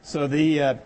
So the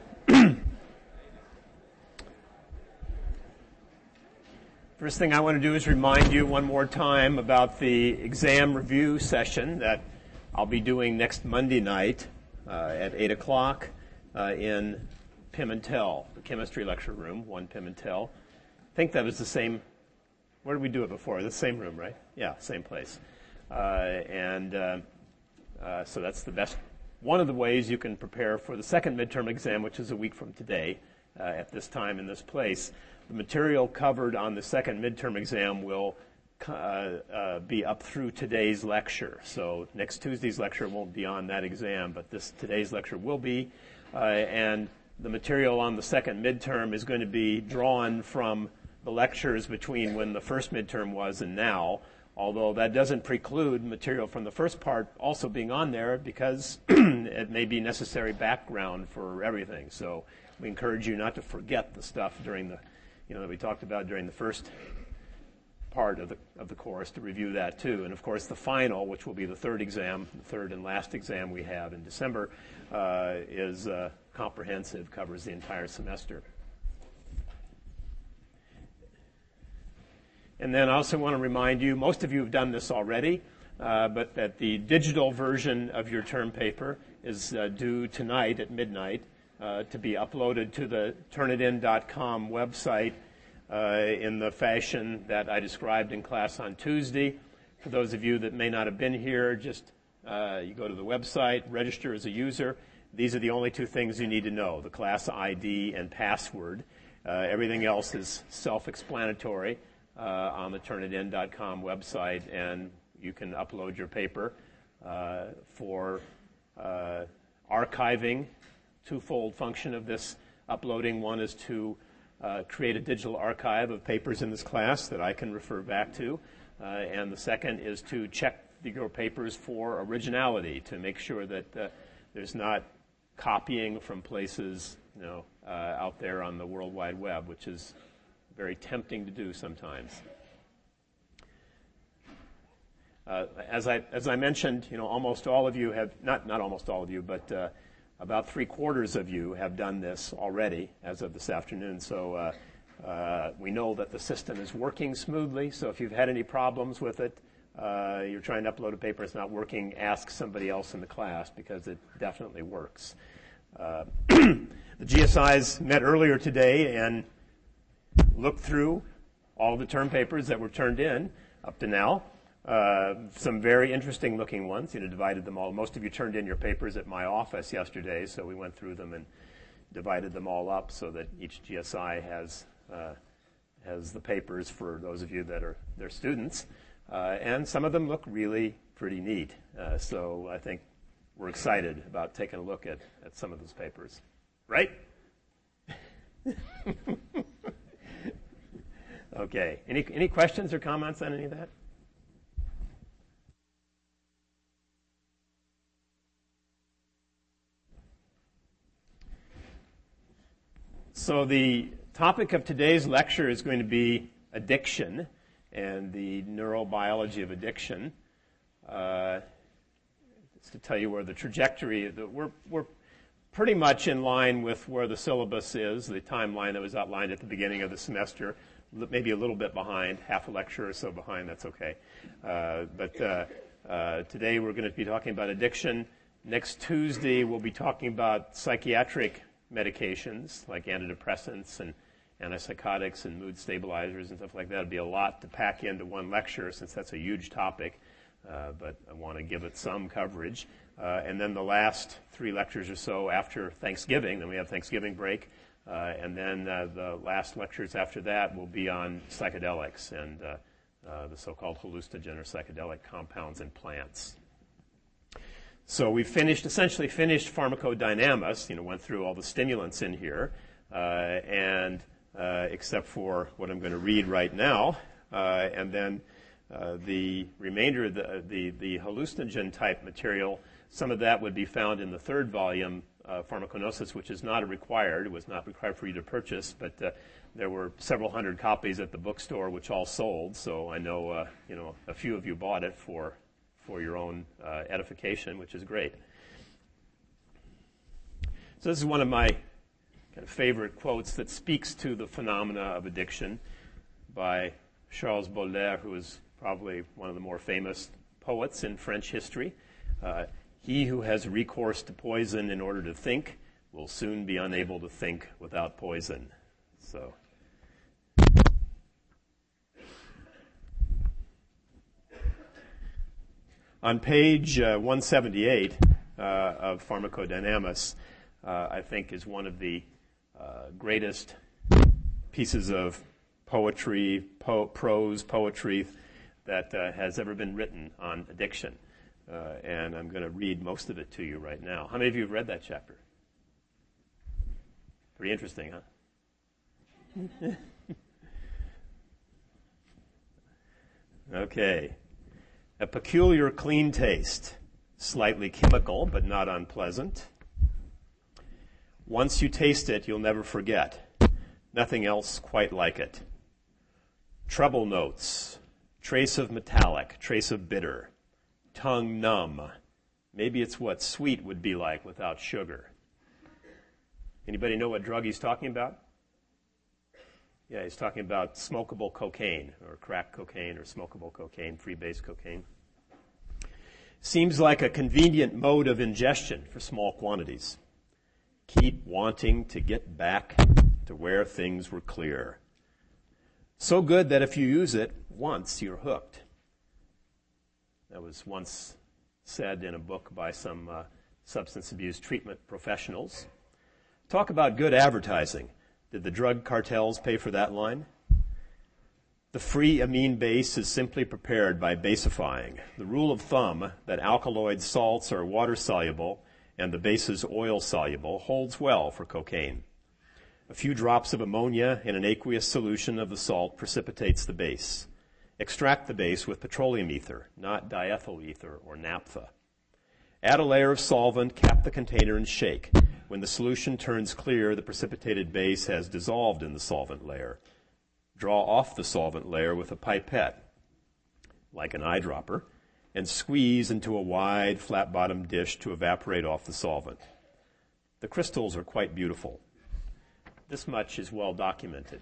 first thing I want to do is remind you one more time about the exam review session that I'll be doing next Monday night at 8 o'clock in Pimentel, the chemistry lecture room, 1 Pimentel. I think that was the same. Where did we do it before? The same room, right? Yeah, same place. So that's the best. One of the ways you can prepare for the second midterm exam, which is a week from today, at this time in this place. The material covered on the second midterm exam will be up through today's lecture. So next Tuesday's lecture won't be on that exam, but today's lecture will be. And the material on the second midterm is going to be drawn from the lectures between when the first midterm was and now, although that doesn't preclude material from the first part also being on there because it may be necessary background for everything. So we encourage you not to forget the stuff during that we talked about during the first part of the course, to review that too. And of course the final, which will be the third and last exam we have in December, is comprehensive, covers the entire semester. And then I also want to remind you, most of you have done this already, but that the digital version of your term paper is due tonight at midnight to be uploaded to the Turnitin.com website in the fashion that I described in class on Tuesday. For those of you that may not have been here, just you go to the website, register as a user. These are the only two things you need to know, the class ID and password. Everything else is self-explanatory on the Turnitin.com website, and you can upload your paper for archiving. Twofold function of this uploading. One is to create a digital archive of papers in this class that I can refer back to, and the second is to check your papers for originality, to make sure that there's not copying from places out there on the World Wide Web, which is very tempting to do sometimes. As I mentioned, almost all of you have, not almost all of you, but about 3/4 of you have done this already as of this afternoon. So we know that the system is working smoothly. So if you've had any problems with it, you're trying to upload a paper, it's not working, ask somebody else in the class because it definitely works. The GSIs met earlier today and looked through all the term papers that were turned in up to now. Some very interesting looking ones, divided them all. Most of you turned in your papers at my office yesterday, so we went through them and divided them all up so that each GSI has the papers for those of you that are their students. And some of them look really pretty neat. So I think we're excited about taking a look at some of those papers. Right? Okay. Any questions or comments on any of that? So the topic of today's lecture is going to be addiction and the neurobiology of addiction. Just to tell you where the trajectory, we're pretty much in line with where the syllabus is, the timeline that was outlined at the beginning of the semester, maybe a little bit behind, half a lecture or so behind, that's okay. But today we're going to be talking about addiction. Next Tuesday we'll be talking about psychiatric medications like antidepressants and antipsychotics and mood stabilizers and stuff like that. It'll be a lot to pack into one lecture since that's a huge topic, but I want to give it some coverage. And then the last 3 lectures or so after Thanksgiving, then we have Thanksgiving break, and then the last lectures after that will be on psychedelics and the so-called hallucinogen or psychedelic compounds in plants. So we essentially finished pharmacodynamics, went through all the stimulants in here, and except for what I'm going to read right now, and then the remainder of the hallucinogen type material, some of that would be found in the third volume, Pharmacognosis, which is not required. It was not required for you to purchase, but there were several hundred copies at the bookstore, which all sold. So I know, a few of you bought it for your own edification, which is great. So this is one of my kind of favorite quotes that speaks to the phenomena of addiction by Charles Baudelaire, who is probably one of the more famous poets in French history. He who has recourse to poison in order to think will soon be unable to think without poison. So, on page 178 of Pharmacodynamics, I think is one of the greatest pieces of poetry, prose poetry that has ever been written on addiction. And I'm going to read most of it to you right now. How many of you have read that chapter? Pretty interesting, huh? Okay. A peculiar clean taste, slightly chemical but not unpleasant. Once you taste it, you'll never forget. Nothing else quite like it. Treble notes, trace of metallic, trace of bitter, tongue numb. Maybe it's what sweet would be like without sugar. Anybody know what drug he's talking about? Yeah, he's talking about smokable cocaine, or crack cocaine, or smokable cocaine, freebase cocaine. Seems like a convenient mode of ingestion for small quantities. Keep wanting to get back to where things were clear. So good that if you use it once, you're hooked. That was once said in a book by some substance abuse treatment professionals. Talk about good advertising. Did the drug cartels pay for that line? The free amine base is simply prepared by basifying. The rule of thumb that alkaloid salts are water-soluble and the bases oil-soluble holds well for cocaine. A few drops of ammonia in an aqueous solution of the salt precipitates the base. Extract the base with petroleum ether, not diethyl ether or naphtha. Add a layer of solvent, cap the container, and shake. When the solution turns clear, the precipitated base has dissolved in the solvent layer. Draw off the solvent layer with a pipette, like an eyedropper, and squeeze into a wide, flat-bottomed dish to evaporate off the solvent. The crystals are quite beautiful. This much is well documented.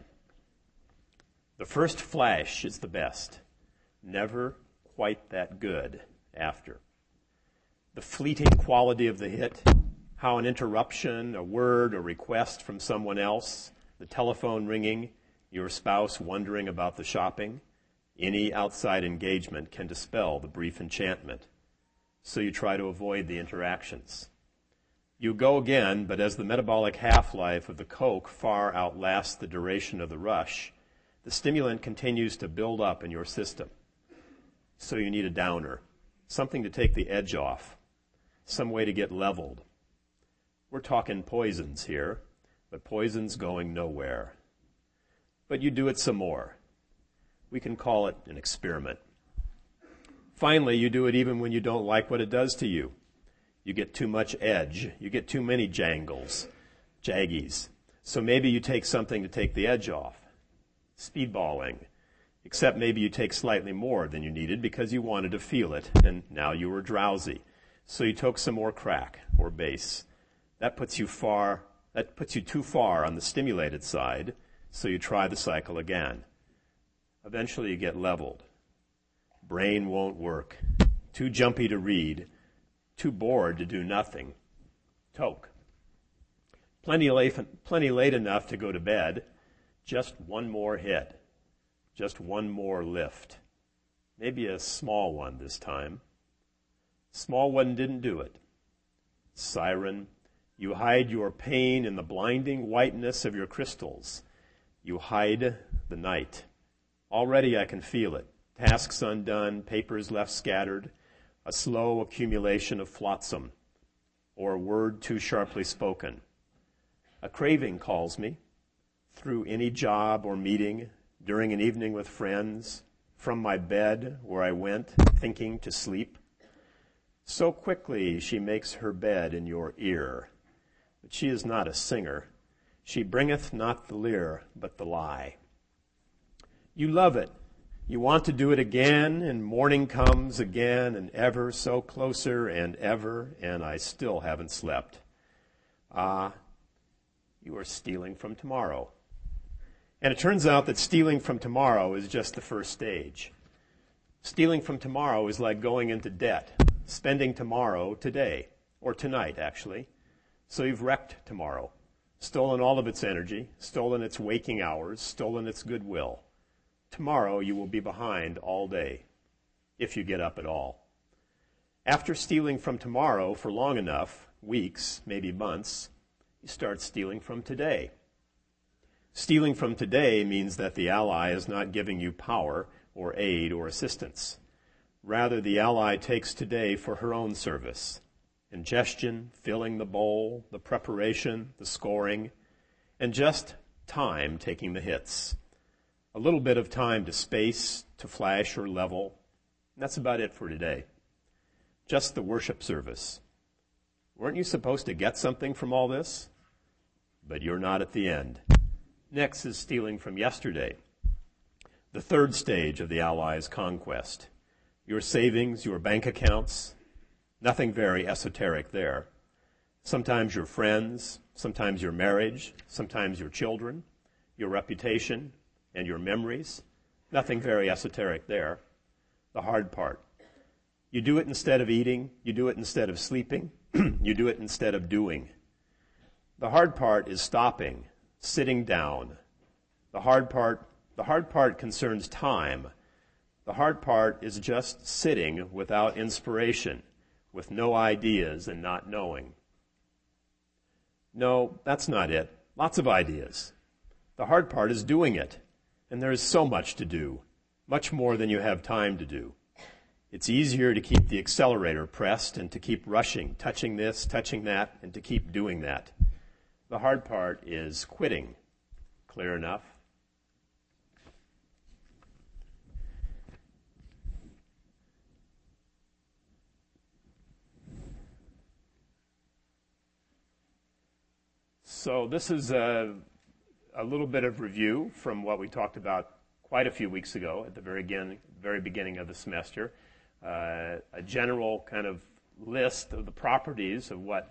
The first flash is the best. Never quite that good after. The fleeting quality of the hit, how an interruption, a word, a request from someone else, the telephone ringing, your spouse wondering about the shopping, any outside engagement can dispel the brief enchantment. So you try to avoid the interactions. You go again, but as the metabolic half-life of the coke far outlasts the duration of the rush, the stimulant continues to build up in your system. So you need a downer, something to take the edge off, some way to get leveled. We're talking poisons here, but poison's going nowhere. But you do it some more. We can call it an experiment. Finally, you do it even when you don't like what it does to you. You get too much edge. You get too many jaggies. So maybe you take something to take the edge off. Speedballing. Except maybe you take slightly more than you needed because you wanted to feel it, and now you were drowsy. So you took some more crack or base. That puts you too far on the stimulated side, so you try the cycle again. Eventually you get leveled. Brain won't work. Too jumpy to read. Too bored to do nothing. Toke. Plenty late enough to go to bed. Just one more hit. Just one more lift. Maybe a small one this time. Small one didn't do it. Siren, you hide your pain in the blinding whiteness of your crystals. You hide the night. Already I can feel it. Tasks undone, papers left scattered, a slow accumulation of flotsam, or a word too sharply spoken. A craving calls me, through any job or meeting, during an evening with friends, from my bed where I went, thinking to sleep. So quickly she makes her bed in your ear. But she is not a singer. She bringeth not the lyre, but the lie. You love it. You want to do it again, and morning comes again, and ever so closer, and I still haven't slept. you are stealing from tomorrow. And it turns out that stealing from tomorrow is just the first stage. Stealing from tomorrow is like going into debt, spending tomorrow today, or tonight, actually. So you've wrecked tomorrow, stolen all of its energy, stolen its waking hours, stolen its goodwill. Tomorrow you will be behind all day, if you get up at all. After stealing from tomorrow for long enough, weeks, maybe months, you start stealing from today. Stealing from today means that the ally is not giving you power or aid or assistance. Rather, the ally takes today for her own service. Ingestion, filling the bowl, the preparation, the scoring, and just time taking the hits. A little bit of time to space, to flash or level. And that's about it for today. Just the worship service. Weren't you supposed to get something from all this? But you're not at the end. Next is stealing from yesterday. The third stage of the Allies' conquest. Your savings, your bank accounts, nothing very esoteric there. Sometimes your friends, sometimes your marriage, sometimes your children, your reputation, and your memories. Nothing very esoteric there. The hard part. You do it instead of eating. You do it instead of sleeping. You do it instead of doing. The hard part is stopping, sitting down. The hard part concerns time. The hard part is just sitting without inspiration, with no ideas and not knowing. No, that's not it. Lots of ideas. The hard part is doing it. And there is so much to do, much more than you have time to do. It's easier to keep the accelerator pressed and to keep rushing, touching this, touching that, and to keep doing that. The hard part is quitting. Clear enough? So this is a little bit of review from what we talked about quite a few weeks ago at the very beginning of the semester. A general kind of list of the properties of what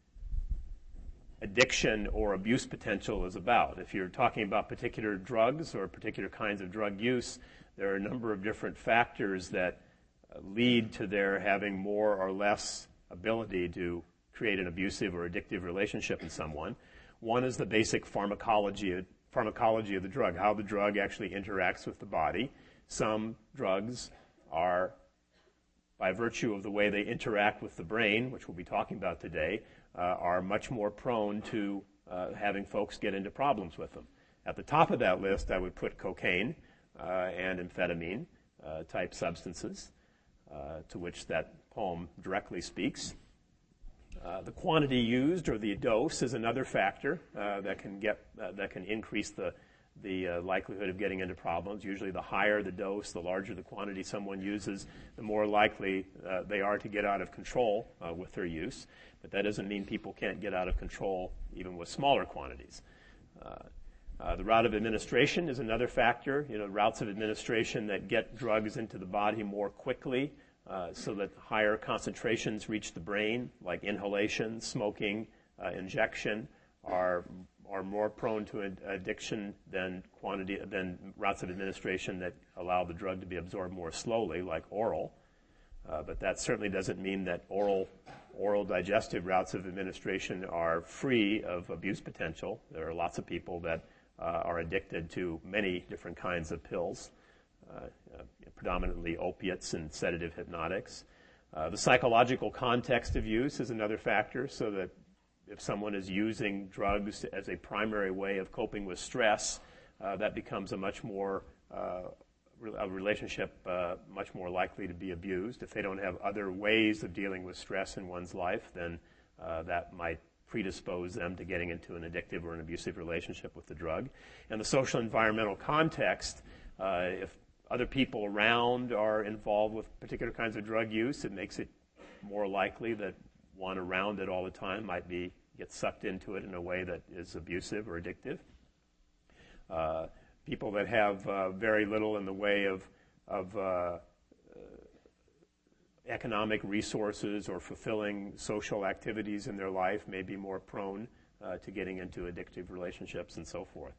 addiction or abuse potential is about. If you're talking about particular drugs or particular kinds of drug use, there are a number of different factors that lead to their having more or less ability to create an abusive or addictive relationship in someone. One is the basic pharmacology of the drug, how the drug actually interacts with the body. Some drugs are, by virtue of the way they interact with the brain, which we'll be talking about today, are much more prone to having folks get into problems with them. At the top of that list, I would put cocaine and amphetamine type substances, to which that poem directly speaks. The quantity used or the dose is another factor that can increase the likelihood of getting into problems. Usually the higher the dose, the larger the quantity someone uses, the more likely they are to get out of control with their use. But that doesn't mean people can't get out of control even with smaller quantities. The route of administration is another factor. Routes of administration that get drugs into the body more quickly so that higher concentrations reach the brain, like inhalation, smoking, injection, are more prone to addiction than routes of administration that allow the drug to be absorbed more slowly, like oral. But that certainly doesn't mean that oral digestive routes of administration are free of abuse potential. There are lots of people that are addicted to many different kinds of pills, predominantly opiates and sedative hypnotics. The psychological context of use is another factor, so that if someone is using drugs as a primary way of coping with stress, that becomes a relationship much more likely to be abused. If they don't have other ways of dealing with stress in one's life, then that might predispose them to getting into an addictive or an abusive relationship with the drug. And the social environmental context, if other people around are involved with particular kinds of drug use, it makes it more likely that one around it all the time might get sucked into it in a way that is abusive or addictive. People that have very little in the way of economic resources or fulfilling social activities in their life may be more prone to getting into addictive relationships and so forth.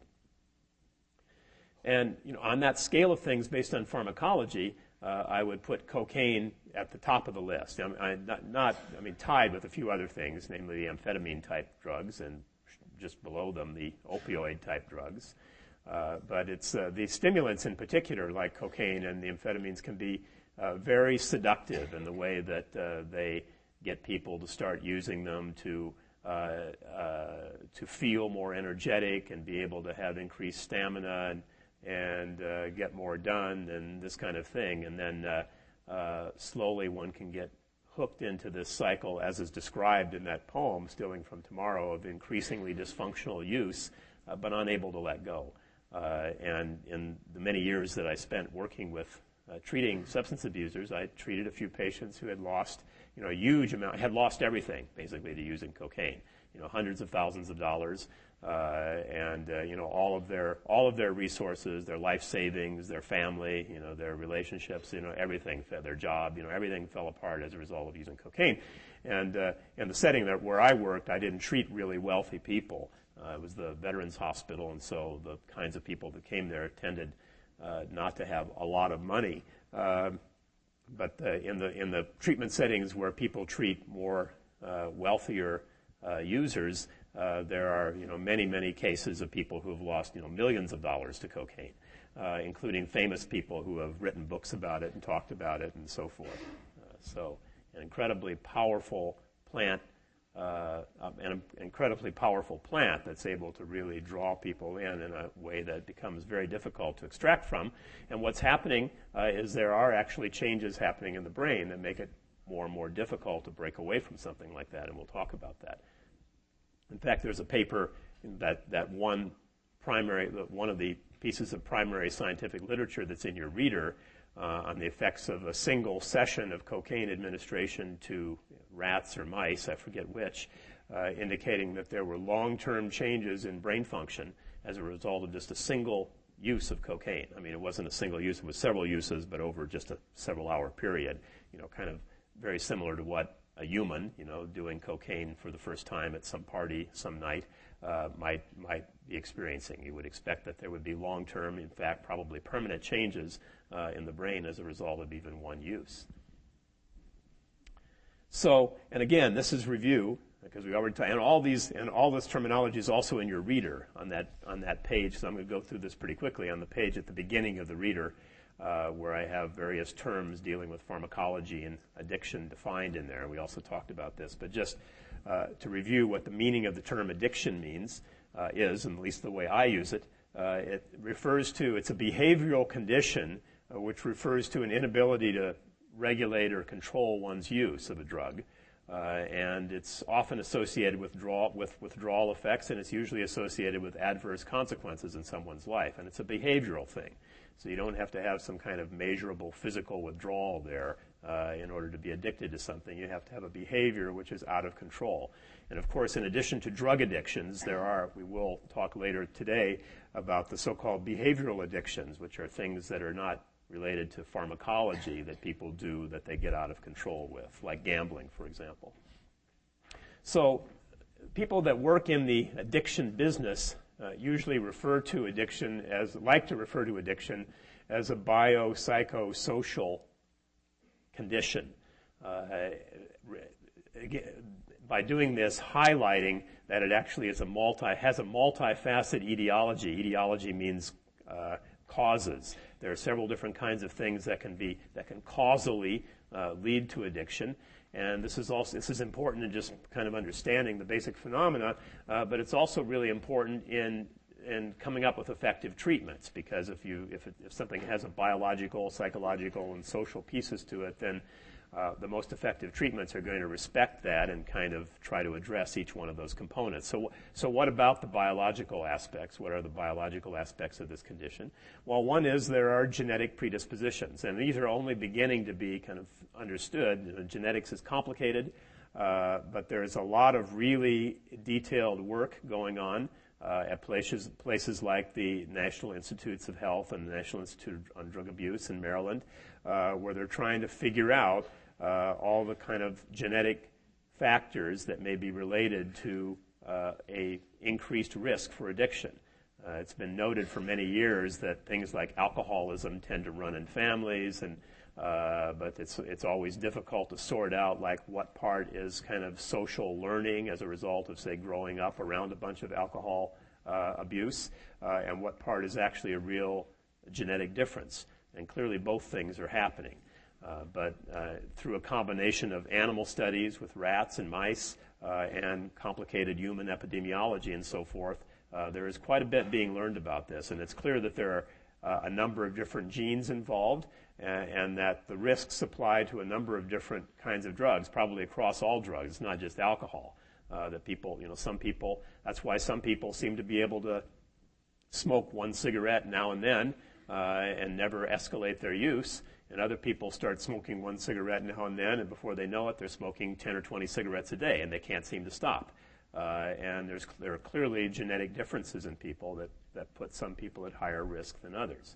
And on that scale of things based on pharmacology, I would put cocaine at the top of the list. Tied with a few other things, namely the amphetamine-type drugs, and just below them the opioid-type drugs. But it's the stimulants in particular, like cocaine and the amphetamines, can be very seductive in the way that they get people to start using them to feel more energetic and be able to have increased stamina and get more done and this kind of thing. And then slowly one can get hooked into this cycle, as is described in that poem, Stealing from Tomorrow, of increasingly dysfunctional use, but unable to let go. And in the many years that I spent working with treating substance abusers, I treated a few patients who had lost, a huge amount, had lost everything, basically, to using cocaine. Hundreds of thousands of dollars, and all of their resources, their life savings, their family, their relationships, everything, their job, everything fell apart as a result of using cocaine. And in the setting where I worked, I didn't treat really wealthy people. It was the Veterans Hospital, and so the kinds of people that came there tended not to have a lot of money. But in the treatment settings where people treat more wealthier users, there are many, many cases of people who have lost millions of dollars to cocaine, including famous people who have written books about it and talked about it and so forth. So an incredibly powerful plant, that's able to really draw people in a way that becomes very difficult to extract from. And what's happening is there are actually changes happening in the brain that make it more and more difficult to break away from something like that, and we'll talk about that. In fact, there's a paper that one of the pieces of primary scientific literature that's in your reader on the effects of a single session of cocaine administration to rats or mice, I forget which, indicating that there were long-term changes in brain function as a result of just a single use of cocaine. I mean, it wasn't a single use, it was several uses, but over just a several-hour period, kind of very similar to what a human, doing cocaine for the first time at some party some night might be experiencing. You would expect that there would be long-term, in fact, probably permanent changes in the brain as a result of even one use. So, and again, this is review, because we already and all this terminology is also in your reader on that page. So I'm going to go through this pretty quickly. On the page at the beginning of the reader, where I have various terms dealing with pharmacology and addiction defined in there. We also talked about this, but just to review what the meaning of the term addiction means is, and at least the way I use it, it refers to, it's a behavioral condition which refers to an inability to regulate or control one's use of a drug. And it's often associated with withdrawal effects, and it's usually associated with adverse consequences in someone's life. And it's a behavioral thing. So you don't have to have some kind of measurable physical withdrawal there in order to be addicted to something. You have to have a behavior which is out of control. And of course, in addition to drug addictions, we will talk later today about the so-called behavioral addictions, which are things that are not related to pharmacology that people do that they get out of control with, like gambling, for example. So people that work in the addiction business usually refer to addiction as a biopsychosocial condition. By doing this, highlighting that it actually is has a multifaceted etiology. Etiology means causes. There are several different kinds of things that can causally lead to addiction. And this is important in just kind of understanding the basic phenomena, but it's also really important in coming up with effective treatments, because if something has a biological, psychological, and social pieces to it, then the most effective treatments are going to respect that and kind of try to address each one of those components. So what about the biological aspects? What are the biological aspects of this condition? Well, one is there are genetic predispositions, and these are only beginning to be kind of understood. Genetics is complicated, but there's a lot of really detailed work going on at places like the National Institutes of Health and the National Institute on Drug Abuse in Maryland, where they're trying to figure out all the kind of genetic factors that may be related to a increased risk for addiction. It's been noted for many years that things like alcoholism tend to run in families, but it's always difficult to sort out like what part is kind of social learning as a result of, say, growing up around a bunch of alcohol abuse, and what part is actually a real genetic difference. And clearly both things are happening. But through a combination of animal studies with rats and mice and complicated human epidemiology and so forth, there is quite a bit being learned about this. And it's clear that there are a number of different genes involved, and that the risks apply to a number of different kinds of drugs, probably across all drugs. It's not just alcohol. That people, some people, that's why some people seem to be able to smoke one cigarette now and then and never escalate their use. And other people start smoking one cigarette now and then, and before they know it, they're smoking 10 or 20 cigarettes a day, and they can't seem to stop. And there are clearly genetic differences in people that put some people at higher risk than others.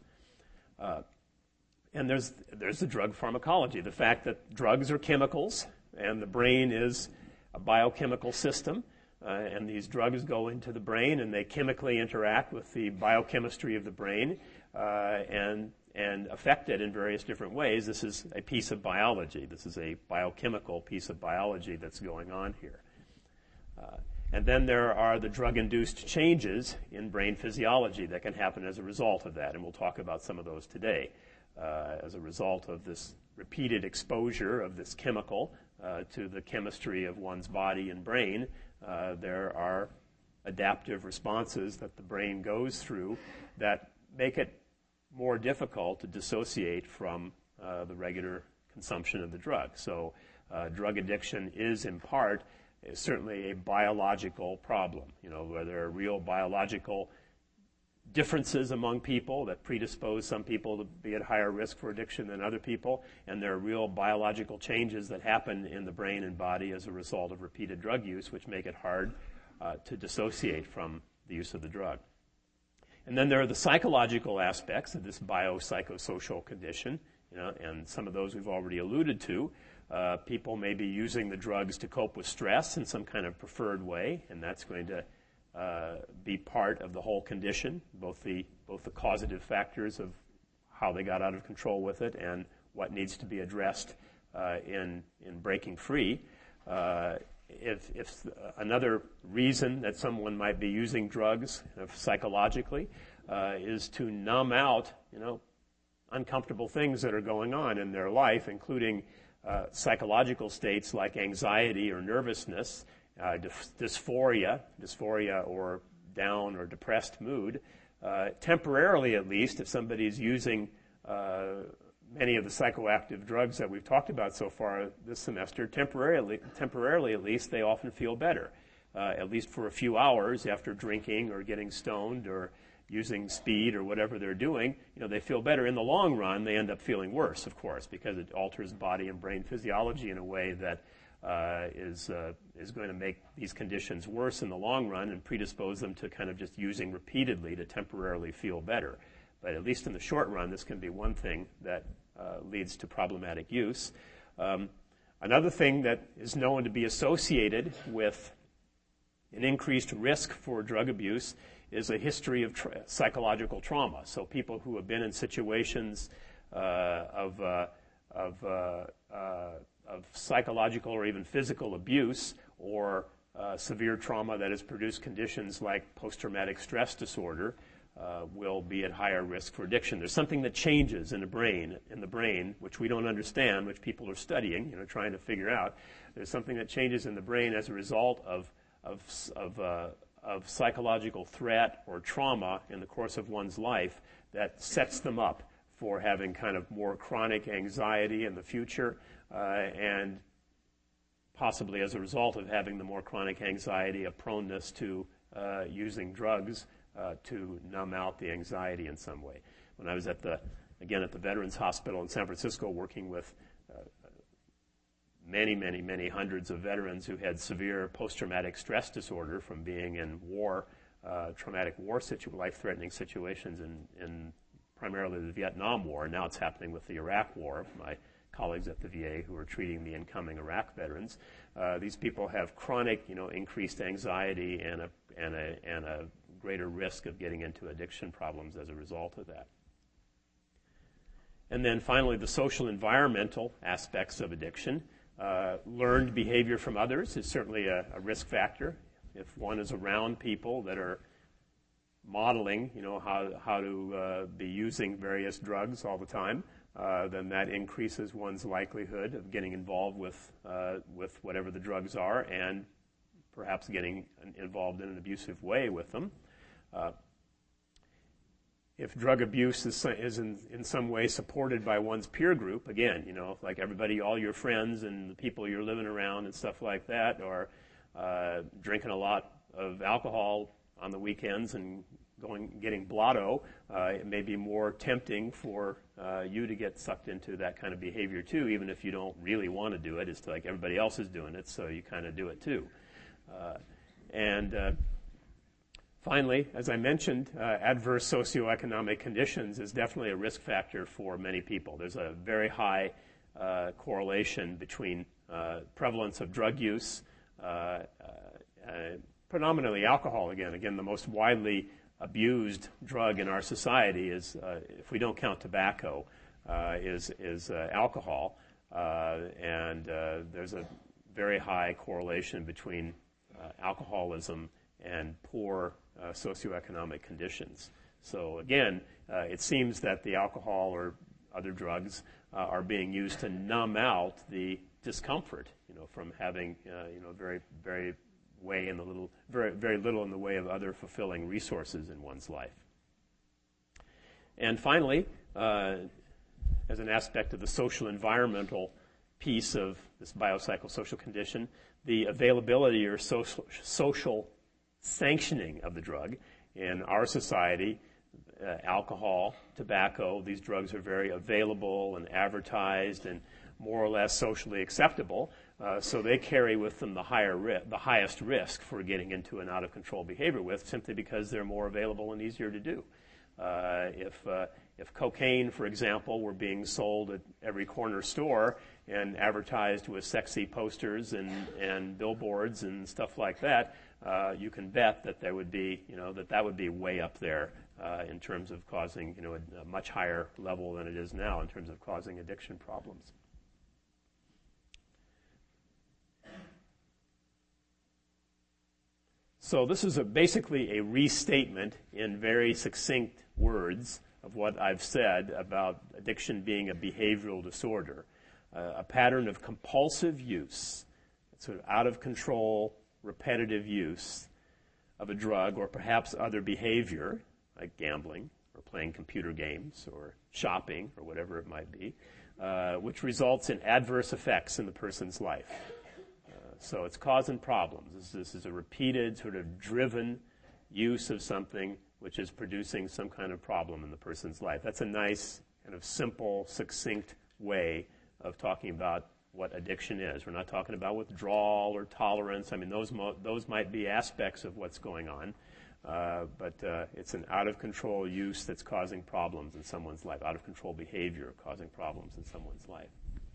And there's the drug pharmacology, the fact that drugs are chemicals, and the brain is a biochemical system, and these drugs go into the brain, and they chemically interact with the biochemistry of the brain, and affect it in various different ways. This is a piece of biology. This is a biochemical piece of biology that's going on here. And then there are the drug-induced changes in brain physiology that can happen as a result of that, and we'll talk about some of those today. As a result of this repeated exposure of this chemical to the chemistry of one's body and brain, there are adaptive responses that the brain goes through that make it more difficult to dissociate from the regular consumption of the drug. So drug addiction is in part certainly a biological problem, where there are real biological differences among people that predispose some people to be at higher risk for addiction than other people, and there are real biological changes that happen in the brain and body as a result of repeated drug use, which make it hard to dissociate from the use of the drug. And then there are the psychological aspects of this biopsychosocial condition, and some of those we've already alluded to. People may be using the drugs to cope with stress in some kind of preferred way, and that's going to be part of the whole condition, both the causative factors of how they got out of control with it and what needs to be addressed in breaking free. If another reason that someone might be using drugs psychologically is to numb out, uncomfortable things that are going on in their life, including psychological states like anxiety or nervousness, dysphoria or down or depressed mood, temporarily at least, if somebody is using many of the psychoactive drugs that we've talked about so far this semester, temporarily at least, they often feel better, at least for a few hours after drinking or getting stoned or using speed or whatever they're doing. They feel better. In the long run, they end up feeling worse, of course, because it alters body and brain physiology in a way that is going to make these conditions worse in the long run and predispose them to kind of just using repeatedly to temporarily feel better. But at least in the short run, this can be one thing that leads to problematic use. Another thing that is known to be associated with an increased risk for drug abuse is a history of psychological trauma. So people who have been in situations of psychological or even physical abuse or severe trauma that has produced conditions like post-traumatic stress disorder will be at higher risk for addiction. There's something that changes in the brain, which we don't understand, which people are studying, trying to figure out. There's something that changes in the brain as a result of psychological threat or trauma in the course of one's life that sets them up for having kind of more chronic anxiety in the future, and possibly as a result of having the more chronic anxiety, a proneness to using drugs to numb out the anxiety in some way. When I was at the Veterans Hospital in San Francisco working with many hundreds of veterans who had severe post-traumatic stress disorder from being in war, traumatic war life-threatening situations in primarily the Vietnam War. Now it's happening with the Iraq War. My colleagues at the VA who are treating the incoming Iraq veterans. These people have chronic, increased anxiety and a greater risk of getting into addiction problems as a result of that. And then finally, the social environmental aspects of addiction. Learned behavior from others is certainly a risk factor. If one is around people that are modeling, how to be using various drugs all the time, then that increases one's likelihood of getting involved with whatever the drugs are and perhaps getting involved in an abusive way with them. If drug abuse is in some way supported by one's peer group, again, like everybody, all your friends and the people you're living around and stuff like that, or drinking a lot of alcohol on the weekends and getting blotto, it may be more tempting for you to get sucked into that kind of behavior too, even if you don't really want to do it. It's like everybody else is doing it, so you kind of do it too. Finally, as I mentioned, adverse socioeconomic conditions is definitely a risk factor for many people. There's a very high correlation between prevalence of drug use, predominantly alcohol. Again, the most widely abused drug in our society is, if we don't count tobacco, is alcohol, and there's a very high correlation between alcoholism and poor socioeconomic conditions. So again, it seems that the alcohol or other drugs are being used to numb out the discomfort, from having, very, very very little in the way of other fulfilling resources in one's life. And finally, as an aspect of the social environmental piece of this biopsychosocial condition, the availability or social sanctioning of the drug. In our society, alcohol, tobacco, these drugs are very available and advertised and more or less socially acceptable, so they carry with them the highest risk for getting into an out-of-control behavior with, simply because they're more available and easier to do. If cocaine, for example, were being sold at every corner store and advertised with sexy posters and billboards and stuff like that, you can bet that there would be, that would be way up there in terms of causing, a much higher level than it is now in terms of causing addiction problems. So this is basically a restatement in very succinct words of what I've said about addiction being a behavioral disorder, a pattern of compulsive use, sort of out of control, repetitive use of a drug or perhaps other behavior, like gambling or playing computer games or shopping or whatever it might be, which results in adverse effects in the person's life. So it's causing problems. This is a repeated, sort of driven use of something which is producing some kind of problem in the person's life. That's a nice, kind of simple, succinct way of talking about what addiction is. We're not talking about withdrawal or tolerance. I mean, those might be aspects of what's going on, but it's an out-of-control use that's causing problems in someone's life, out-of-control behavior causing problems in someone's life.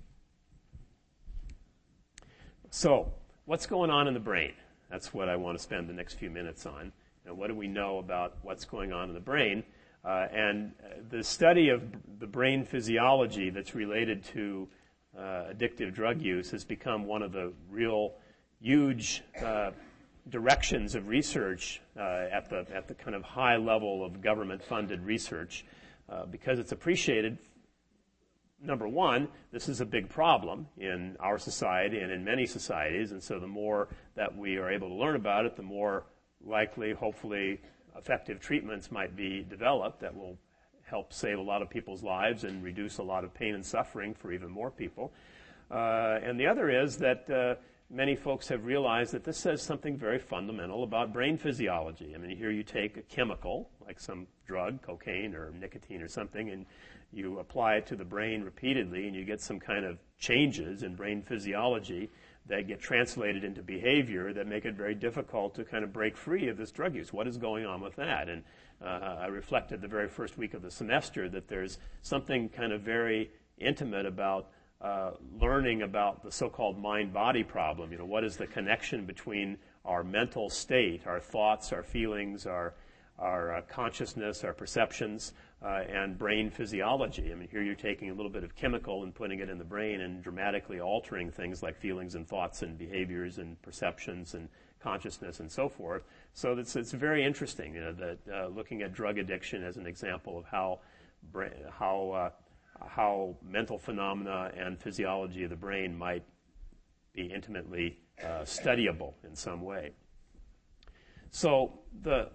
So, what's going on in the brain? That's what I want to spend the next few minutes on. What do we know about what's going on in the brain? And the study of the brain physiology that's related to addictive drug use has become one of the real huge directions of research at the kind of high level of government-funded research, because it's appreciated. Number one, this is a big problem in our society and in many societies, and so the more that we are able to learn about it, the more likely, hopefully, effective treatments might be developed that will help save a lot of people's lives and reduce a lot of pain and suffering for even more people. And the other is that many folks have realized that this says something very fundamental about brain physiology. I mean, here you take a chemical, like some drug, cocaine or nicotine or something, and you apply it to the brain repeatedly, and you get some kind of changes in brain physiology that get translated into behavior that make it very difficult to kind of break free of this drug use. What is going on with that? And I reflected the very first week of the semester that there's something kind of very intimate about learning about the so-called mind-body problem. What is the connection between our mental state, our thoughts, our feelings, our consciousness, our perceptions, and brain physiology. Here you're taking a little bit of chemical and putting it in the brain and dramatically altering things like feelings and thoughts and behaviors and perceptions and consciousness and so forth. So it's very interesting, that looking at drug addiction as an example of how mental phenomena and physiology of the brain might be intimately studyable in some way. So the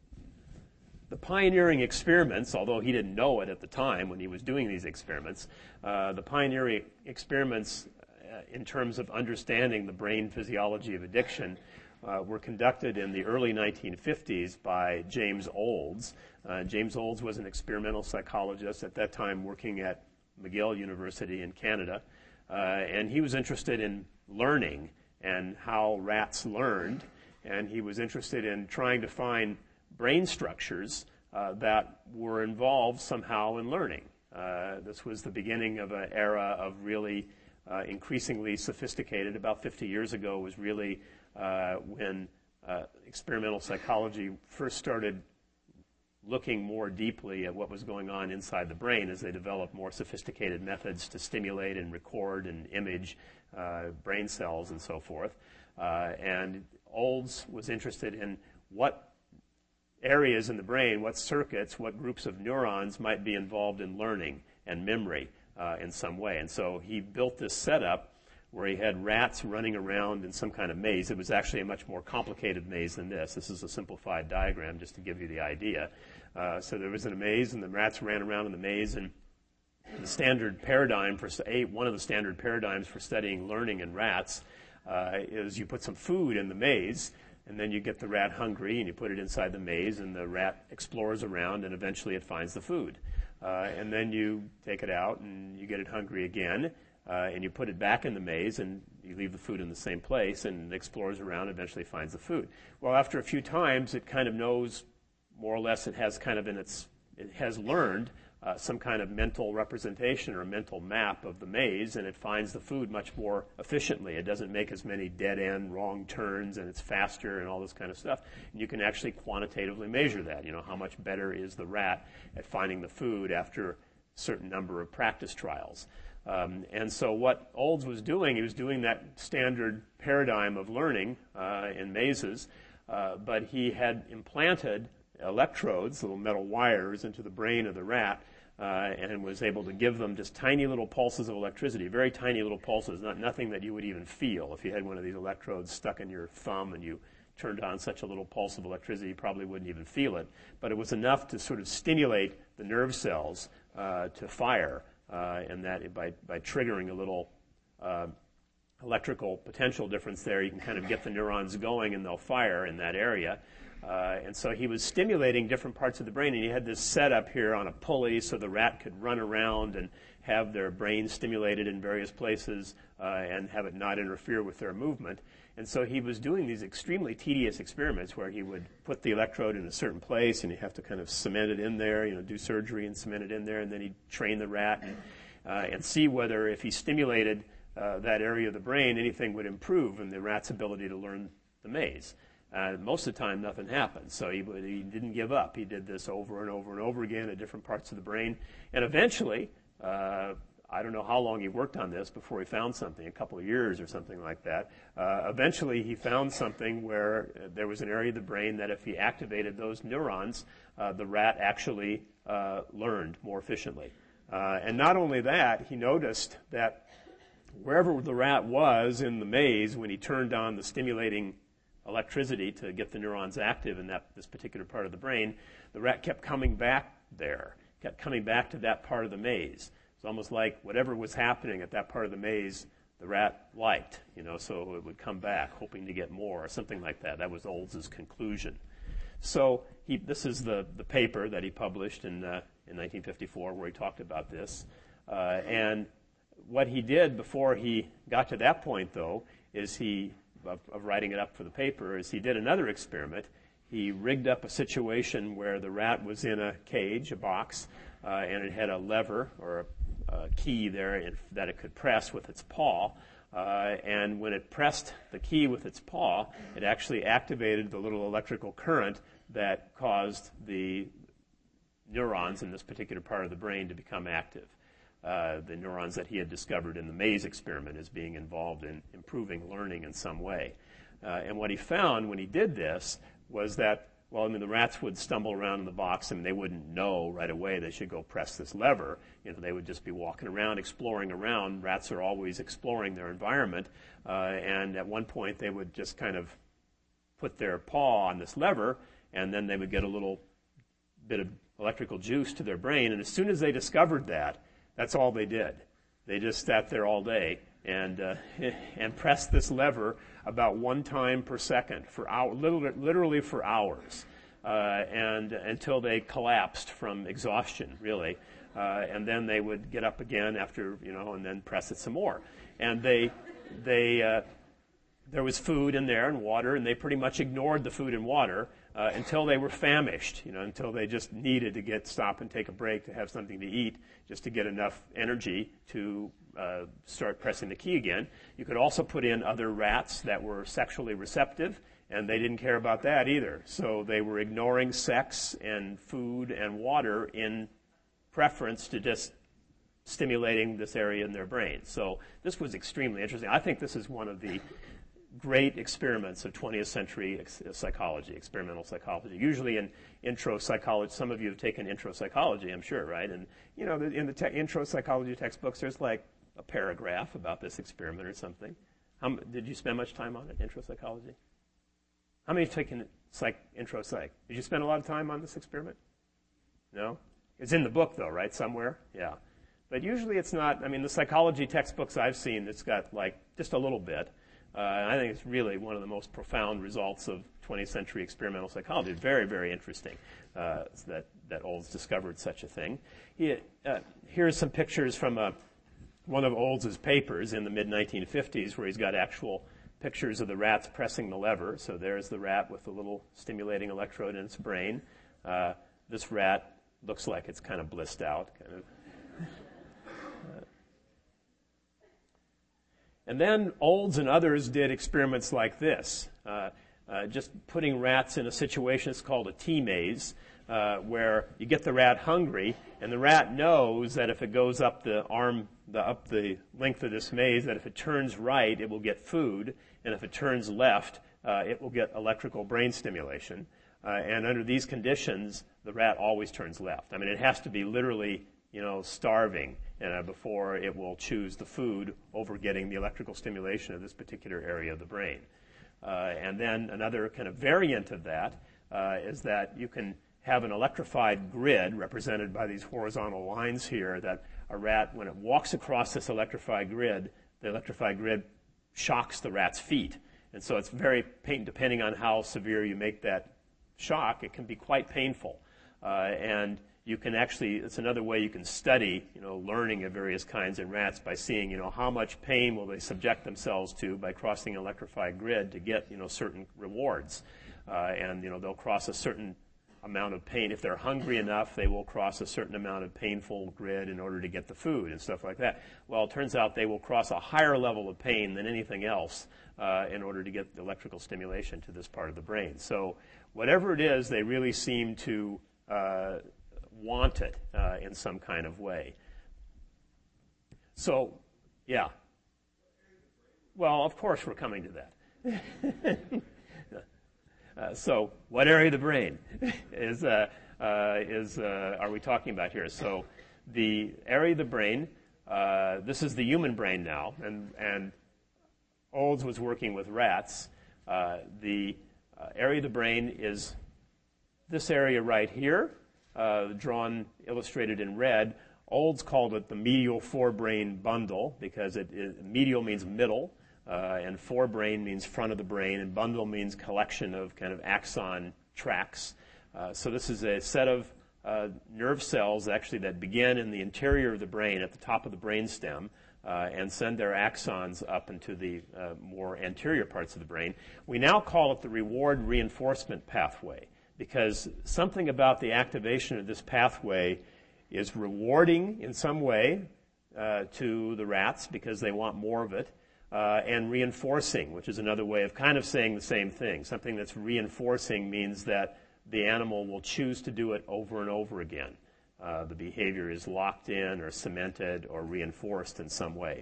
pioneering experiments, although he didn't know it at the time when he was doing these experiments, the pioneering experiments in terms of understanding the brain physiology of addiction were conducted in the early 1950s by James Olds. James Olds was an experimental psychologist at that time working at McGill University in Canada, and he was interested in learning and how rats learned, and he was interested in trying to find brain structures that were involved somehow in learning. This was the beginning of an era of really increasingly sophisticated. About 50 years ago was really when experimental psychology first started looking more deeply at what was going on inside the brain as they developed more sophisticated methods to stimulate and record and image brain cells and so forth. And Olds was interested in what areas in the brain, what circuits, what groups of neurons might be involved in learning and memory in some way. And so he built this setup where he had rats running around in some kind of maze. It was actually a much more complicated maze than this. This is a simplified diagram just to give you the idea. So there was a maze, and the rats ran around in the maze, and the standard paradigm one of the standard paradigms for studying learning in rats is you put some food in the maze, and then you get the rat hungry, and you put it inside the maze, and the rat explores around, and eventually it finds the food. And then you take it out, and you get it hungry again, and you put it back in the maze, and you leave the food in the same place, and it explores around and eventually finds the food. Well, after a few times, it kind of knows, more or less, it has learned some kind of mental representation or a mental map of the maze, and it finds the food much more efficiently. It doesn't make as many dead-end wrong turns, and it's faster and all this kind of stuff. And you can actually quantitatively measure that. How much better is the rat at finding the food after a certain number of practice trials. And so what Olds was doing, he was doing that standard paradigm of learning in mazes, but he had implanted electrodes, little metal wires, into the brain of the rat, and was able to give them just tiny little pulses of electricity, very tiny little pulses, nothing that you would even feel. If you had one of these electrodes stuck in your thumb and you turned on such a little pulse of electricity, you probably wouldn't even feel it. But it was enough to sort of stimulate the nerve cells to fire, and that by triggering a little electrical potential difference there, you can kind of get the neurons going and they'll fire in that area. And so he was stimulating different parts of the brain, and he had this setup here on a pulley so the rat could run around and have their brain stimulated in various places and have it not interfere with their movement. And so he was doing these extremely tedious experiments where he would put the electrode in a certain place, and you have to kind of cement it in there, do surgery and cement it in there, and then he'd train the rat and see whether if he stimulated that area of the brain, anything would improve in the rat's ability to learn the maze. Most of the time, nothing happened. So he didn't give up. He did this over and over and over again at different parts of the brain. And eventually, I don't know how long he worked on this before he found something, a couple of years or something like that. Eventually, he found something where there was an area of the brain that if he activated those neurons, the rat actually learned more efficiently. And not only that, he noticed that wherever the rat was in the maze, when he turned on the stimulating electricity to get the neurons active in this particular part of the brain, the rat kept coming back there, kept coming back to that part of the maze. It's almost like whatever was happening at that part of the maze, the rat liked, so it would come back, hoping to get more, or something like that. That was Olds' conclusion. So this is the paper that he published in 1954 where he talked about this. And what he did before he got to that point, though, is of writing it up for the paper, is he did another experiment. He rigged up a situation where the rat was in a cage, a box, and it had a lever or key there that it could press with its paw. And when it pressed the key with its paw, it actually activated the little electrical current that caused the neurons in this particular part of the brain to become active. The neurons that he had discovered in the maze experiment as being involved in improving learning in some way. And what he found when he did this was that, well, I mean, the rats would stumble around in the box and they wouldn't know right away they should go press this lever. You know, they would just be walking around, exploring around. Rats are always exploring their environment. And at one point, they would just kind of put their paw on this lever, and then they would get a little bit of electrical juice to their brain. And as soon as they discovered that, that's all they did. They just sat there all day and pressed this lever about 1 time per second for literally for hours, and until they collapsed from exhaustion, really. And then they would get up again after, and then press it some more. And there was food in there and water, and they pretty much ignored the food and water until they were famished, until they just needed to stop and take a break to have something to eat, just to get enough energy to start pressing the key again. You could also put in other rats that were sexually receptive, and they didn't care about that either. So they were ignoring sex and food and water in preference to just stimulating this area in their brain. So this was extremely interesting. I think this is one of the great experiments of 20th century psychology, experimental psychology. Usually in intro psychology, some of you have taken intro psychology, I'm sure, right? And, in the intro psychology textbooks, there's like a paragraph about this experiment or something. Did you spend much time on it, intro psychology? How many have taken intro psych? Did you spend a lot of time on this experiment? No? It's in the book, though, right, somewhere? Yeah. But usually it's not. I mean, the psychology textbooks I've seen, it's got just a little bit. I think it's really one of the most profound results of 20th century experimental psychology. Very, very interesting that Olds discovered such a thing. Here's some pictures from one of Olds' papers in the mid-1950s where he's got actual pictures of the rats pressing the lever. So there's the rat with the little stimulating electrode in its brain. This rat looks like it's kind of blissed out, kind of. And then Olds and others did experiments like this, just putting rats in a situation. It's called a T-maze, where you get the rat hungry, and the rat knows that if it goes up the length of this maze, that if it turns right, it will get food, and if it turns left, it will get electrical brain stimulation. And under these conditions, the rat always turns left. I mean, it has to be literally, starving before it will choose the food over getting the electrical stimulation of this particular area of the brain. And then another kind of variant of that is that you can have an electrified grid represented by these horizontal lines here that a rat, when it walks across this electrified grid, the electrified grid shocks the rat's feet. And so it's very painful. Depending on how severe you make that shock, it can be quite painful. And you can actually, it's another way you can study, learning of various kinds in rats by seeing, how much pain will they subject themselves to by crossing an electrified grid to get, certain rewards. And, they'll cross a certain amount of pain. If they're hungry enough, they will cross a certain amount of painful grid in order to get the food and stuff like that. Well, it turns out they will cross a higher level of pain than anything else in order to get the electrical stimulation to this part of the brain. So whatever it is, they really seem to want it in some kind of way. So, yeah. Well, of course we're coming to that. So, what area of the brain are we talking about here? So, the area of the brain. This is the human brain now, and Olds was working with rats. The area of the brain is this area right here, illustrated in red. Olds called it the medial forebrain bundle because medial means middle, and forebrain means front of the brain, and bundle means collection of kind of axon tracts. So this is a set of nerve cells actually that begin in the interior of the brain at the top of the brainstem and send their axons up into the more anterior parts of the brain. We now call it the reward reinforcement pathway because something about the activation of this pathway is rewarding in some way to the rats because they want more of it, and reinforcing, which is another way of kind of saying the same thing. Something that's reinforcing means that the animal will choose to do it over and over again. The behavior is locked in or cemented or reinforced in some way.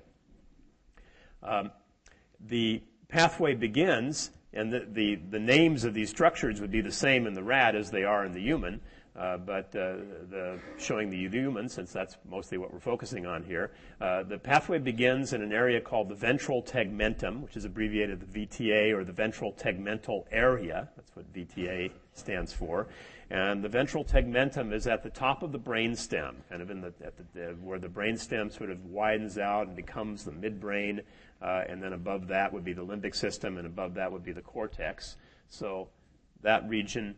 The pathway begins, and the names of these structures would be the same in the rat as they are in the human, but showing the human, since that's mostly what we're focusing on here. The pathway begins in an area called the ventral tegmentum, which is abbreviated the VTA, or the ventral tegmental area. That's what VTA stands for. And the ventral tegmentum is at the top of the brainstem, kind of where the brainstem sort of widens out and becomes the midbrain, and then above that would be the limbic system, and above that would be the cortex. So that region.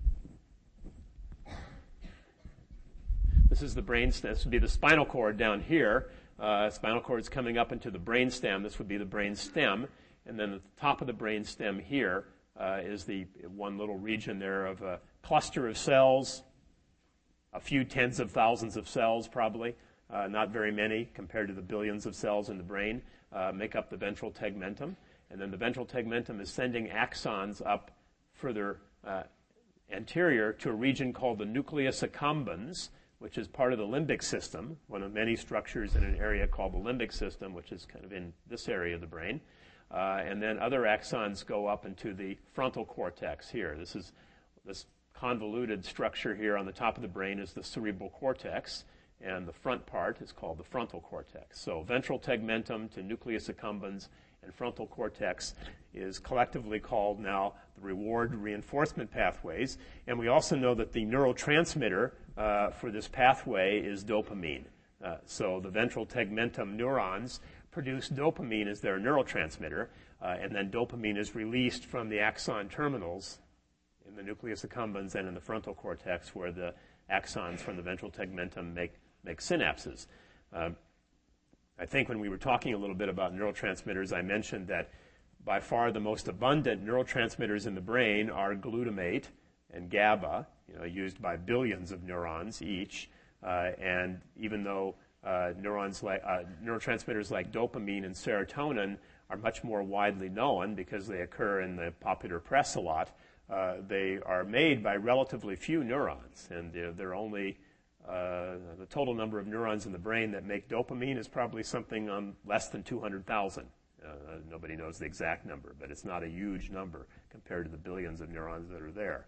This is the brainstem. This would be the spinal cord down here. Spinal cord is coming up into the brainstem. This would be the brainstem. And then at the top of the brainstem here is the one little region there of a cluster of cells, a few tens of thousands of cells probably, not very many compared to the billions of cells in the brain, make up the ventral tegmentum. And then the ventral tegmentum is sending axons up further anterior to a region called the nucleus accumbens, which is part of the limbic system, one of many structures in an area called the limbic system, which is kind of in this area of the brain. And then other axons go up into the frontal cortex here. This convoluted structure here on the top of the brain is the cerebral cortex, and the front part is called the frontal cortex. So ventral tegmentum to nucleus accumbens and frontal cortex is collectively called now the reward reinforcement pathways. And we also know that the neurotransmitter for this pathway is dopamine. So the ventral tegmentum neurons produce dopamine as their neurotransmitter, and then dopamine is released from the axon terminals in the nucleus accumbens and in the frontal cortex, where the axons from the ventral tegmentum make synapses. I think when we were talking a little bit about neurotransmitters, I mentioned that by far the most abundant neurotransmitters in the brain are glutamate and GABA, used by billions of neurons each. And even though neurotransmitters like dopamine and serotonin are much more widely known because they occur in the popular press a lot, they are made by relatively few neurons, and they're only the total number of neurons in the brain that make dopamine is probably something on less than 200,000. Nobody knows the exact number, but it's not a huge number compared to the billions of neurons that are there.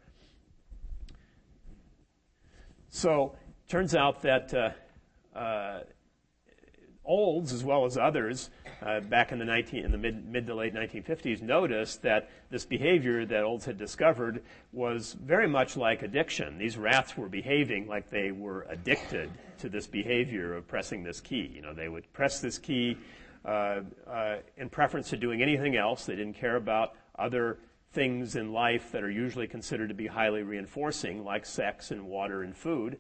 So it turns out that Olds, as well as others, back in the mid to late 1950s, noticed that this behavior that Olds had discovered was very much like addiction. These rats were behaving like they were addicted to this behavior of pressing this key. They would press this key in preference to doing anything else. They didn't care about other things in life that are usually considered to be highly reinforcing, like sex and water and food.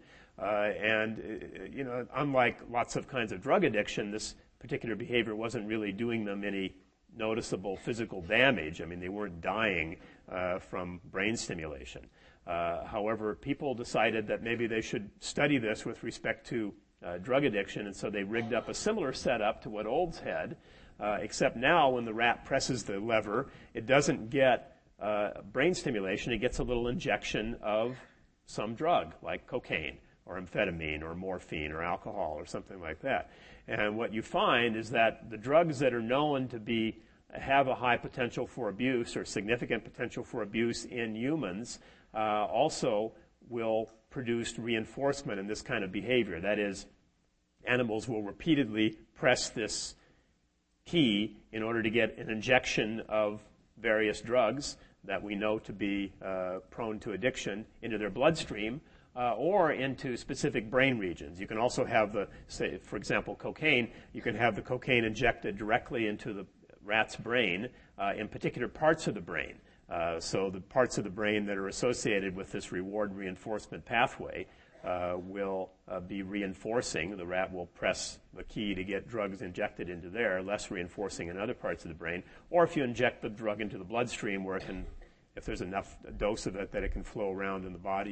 Unlike lots of kinds of drug addiction, this particular behavior wasn't really doing them any noticeable physical damage. I mean, they weren't dying from brain stimulation. However, people decided that maybe they should study this with respect to drug addiction, and so they rigged up a similar setup to what Olds had, except now when the rat presses the lever, it doesn't get brain stimulation. It gets a little injection of some drug, like cocaine, or amphetamine, or morphine, or alcohol, or something like that. And what you find is that the drugs that are known to have a high potential for abuse or significant potential for abuse in humans also will produce reinforcement in this kind of behavior. That is, animals will repeatedly press this key in order to get an injection of various drugs that we know to be prone to addiction into their bloodstream, or into specific brain regions. You can also have say, for example, cocaine. You can have the cocaine injected directly into the rat's brain in particular parts of the brain. So the parts of the brain that are associated with this reward reinforcement pathway will be reinforcing. The rat will press the key to get drugs injected into there, less reinforcing in other parts of the brain. Or if you inject the drug into the bloodstream, where it can, if there's enough dose of it, that it can flow around in the body and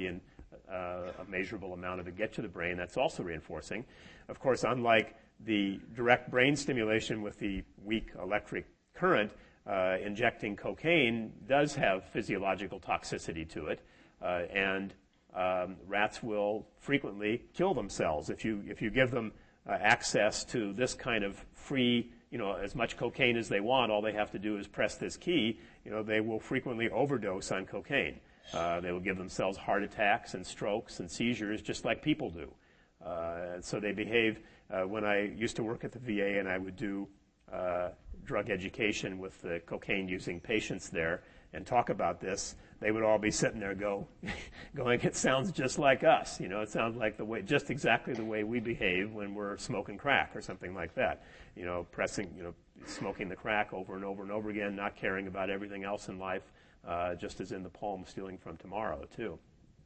a measurable amount of it get to the brain. That's also reinforcing. Of course, unlike the direct brain stimulation with the weak electric current, injecting cocaine does have physiological toxicity to it, and rats will frequently kill themselves. If you give them access to this kind of free, as much cocaine as they want, all they have to do is press this key, they will frequently overdose on cocaine. They will give themselves heart attacks and strokes and seizures just like people do. So they behave, when I used to work at the VA and I would do drug education with the cocaine-using patients there and talk about this, they would all be sitting there going, it sounds just like us. It sounds like just exactly the way we behave when we're smoking crack or something like that. Smoking the crack over and over and over again, not caring about everything else in life, just as in the poem Stealing from Tomorrow, too.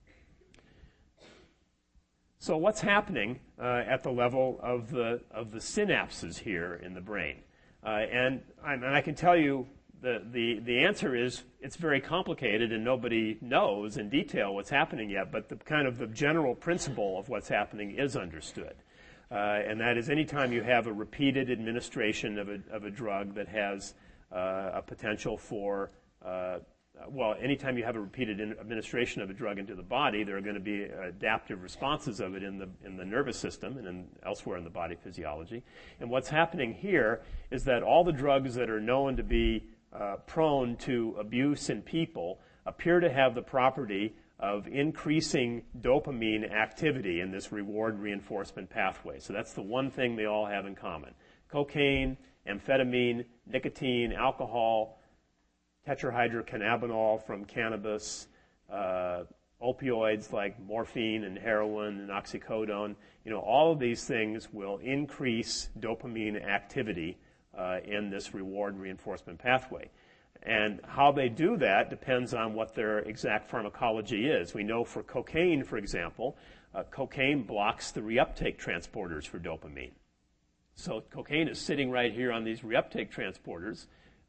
So what's happening at the level of the synapses here in the brain? And I can tell you the answer is it's very complicated and nobody knows in detail what's happening yet, but the general principle of what's happening is understood. And that is anytime you have a repeated administration of a drug that has a potential for anytime you have a repeated administration of a drug into the body, there are going to be adaptive responses of it in the nervous system and elsewhere in the body physiology. And what's happening here is that all the drugs that are known to be prone to abuse in people appear to have the property of increasing dopamine activity in this reward reinforcement pathway. So that's the one thing they all have in common. Cocaine, amphetamine, nicotine, alcohol, tetrahydrocannabinol from cannabis, opioids like morphine and heroin and oxycodone, all of these things will increase dopamine activity in this reward reinforcement pathway. And how they do that depends on what their exact pharmacology is. We know for cocaine, for example, cocaine blocks the reuptake transporters for dopamine. So cocaine is sitting right here on these reuptake transporters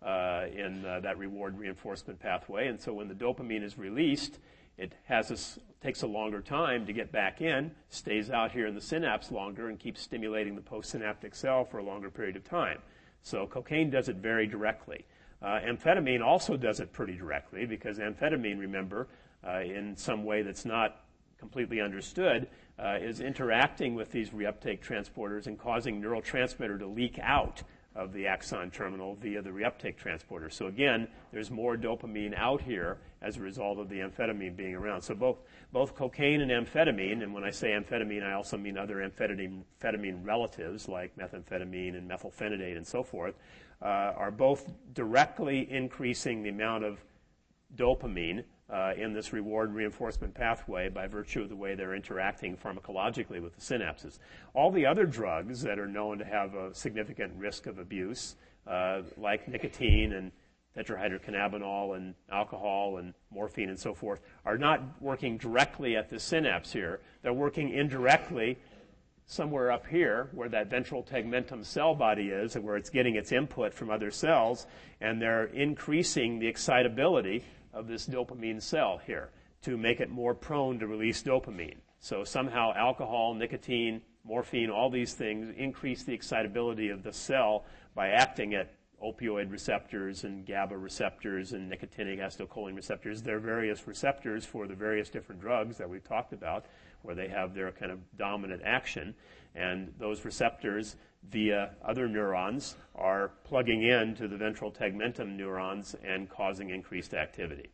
in that reward reinforcement pathway. And so when the dopamine is released, it takes a longer time to get back in, stays out here in the synapse longer, and keeps stimulating the postsynaptic cell for a longer period of time. So cocaine does it very directly. Amphetamine also does it pretty directly because amphetamine, remember, in some way that's not completely understood, is interacting with these reuptake transporters and causing neurotransmitter to leak out of the axon terminal via the reuptake transporter. So again, there's more dopamine out here as a result of the amphetamine being around. So both cocaine and amphetamine, and when I say amphetamine, I also mean other amphetamine relatives like methamphetamine and methylphenidate and so forth, are both directly increasing the amount of dopamine in this reward reinforcement pathway by virtue of the way they're interacting pharmacologically with the synapses. All the other drugs that are known to have a significant risk of abuse, like nicotine and tetrahydrocannabinol and alcohol and morphine and so forth, are not working directly at the synapse here. They're working indirectly somewhere up here where that ventral tegmentum cell body is and where it's getting its input from other cells, and they're increasing the excitability of this dopamine cell here to make it more prone to release dopamine. So somehow alcohol, nicotine, morphine, all these things increase the excitability of the cell by acting at opioid receptors and GABA receptors and nicotinic acetylcholine receptors. There are various receptors for the various different drugs that we've talked about where they have their kind of dominant action. And those receptors, via other neurons, are plugging into the ventral tegmentum neurons and causing increased activity.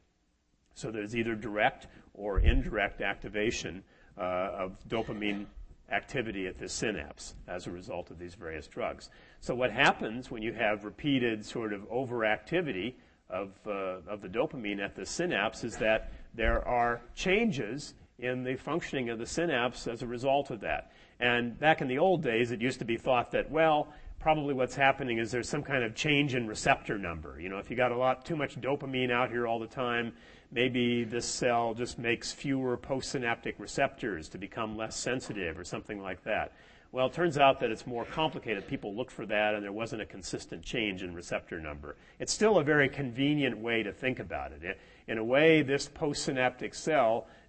So there's either direct or indirect activation of dopamine activity at this synapse as a result of these various drugs. So what happens when you have repeated sort of overactivity of the dopamine at the synapse is that there are changes in the functioning of the synapse as a result of that. And back in the old days, it used to be thought that, well, probably what's happening is there's some kind of change in receptor number. If you got too much dopamine out here all the time, maybe this cell just makes fewer postsynaptic receptors to become less sensitive or something like that. Well, it turns out that it's more complicated. People looked for that, and there wasn't a consistent change in receptor number. It's still a very convenient way to think about it. In a way, this postsynaptic cell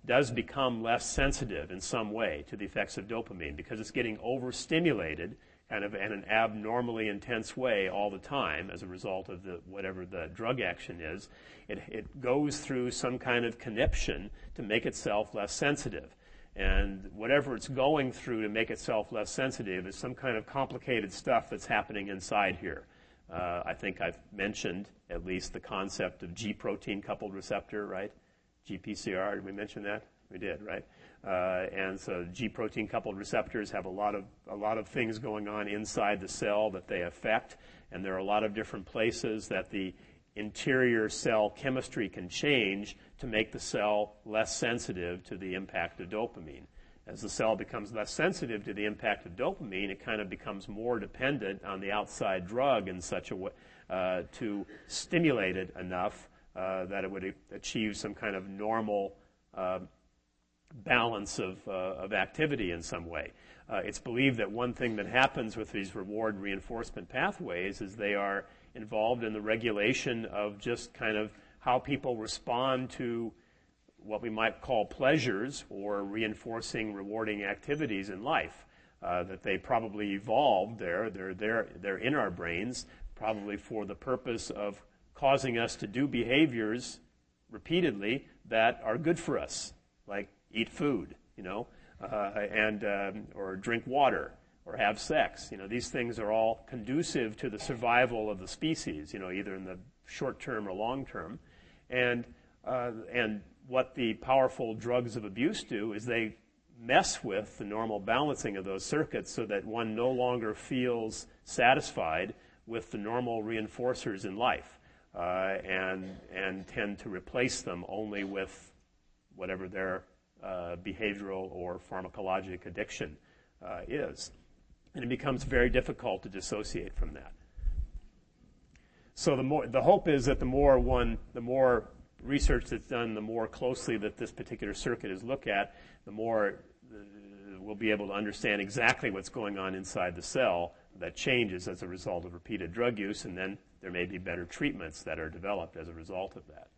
does become less sensitive in some way to the effects of dopamine because it's getting overstimulated kind of in an abnormally intense way all the time as a result of whatever the drug action is. It goes through some kind of conniption to make itself less sensitive. And whatever it's going through to make itself less sensitive is some kind of complicated stuff that's happening inside here. I think I've mentioned at least the concept of G protein coupled receptor, right? GPCR, did we mention that? We did, right? And so G protein coupled receptors have a lot of things going on inside the cell that they affect, and there are a lot of different places that the interior cell chemistry can change to make the cell less sensitive to the impact of dopamine. As the cell becomes less sensitive to the impact of dopamine, it kind of becomes more dependent on the outside drug in such a way to stimulate it enough that it would achieve some kind of normal balance of activity in some way. It's believed that one thing that happens with these reward reinforcement pathways is they are involved in the regulation of just kind of how people respond to what we might call pleasures or reinforcing, rewarding activities in life. That they probably evolved there. They're in our brains probably for the purpose of causing us to do behaviors repeatedly that are good for us, like eat food, or drink water, or have sex. These things are all conducive to the survival of the species, either in the short term or long term. And what the powerful drugs of abuse do is they mess with the normal balancing of those circuits so that one no longer feels satisfied with the normal reinforcers in life, and tend to replace them only with whatever their behavioral or pharmacologic addiction is. And it becomes very difficult to dissociate from that. So the hope is that the more research that's done, the more closely that this particular circuit is looked at, the more we'll be able to understand exactly what's going on inside the cell that changes as a result of repeated drug use, and then there may be better treatments that are developed as a result of that.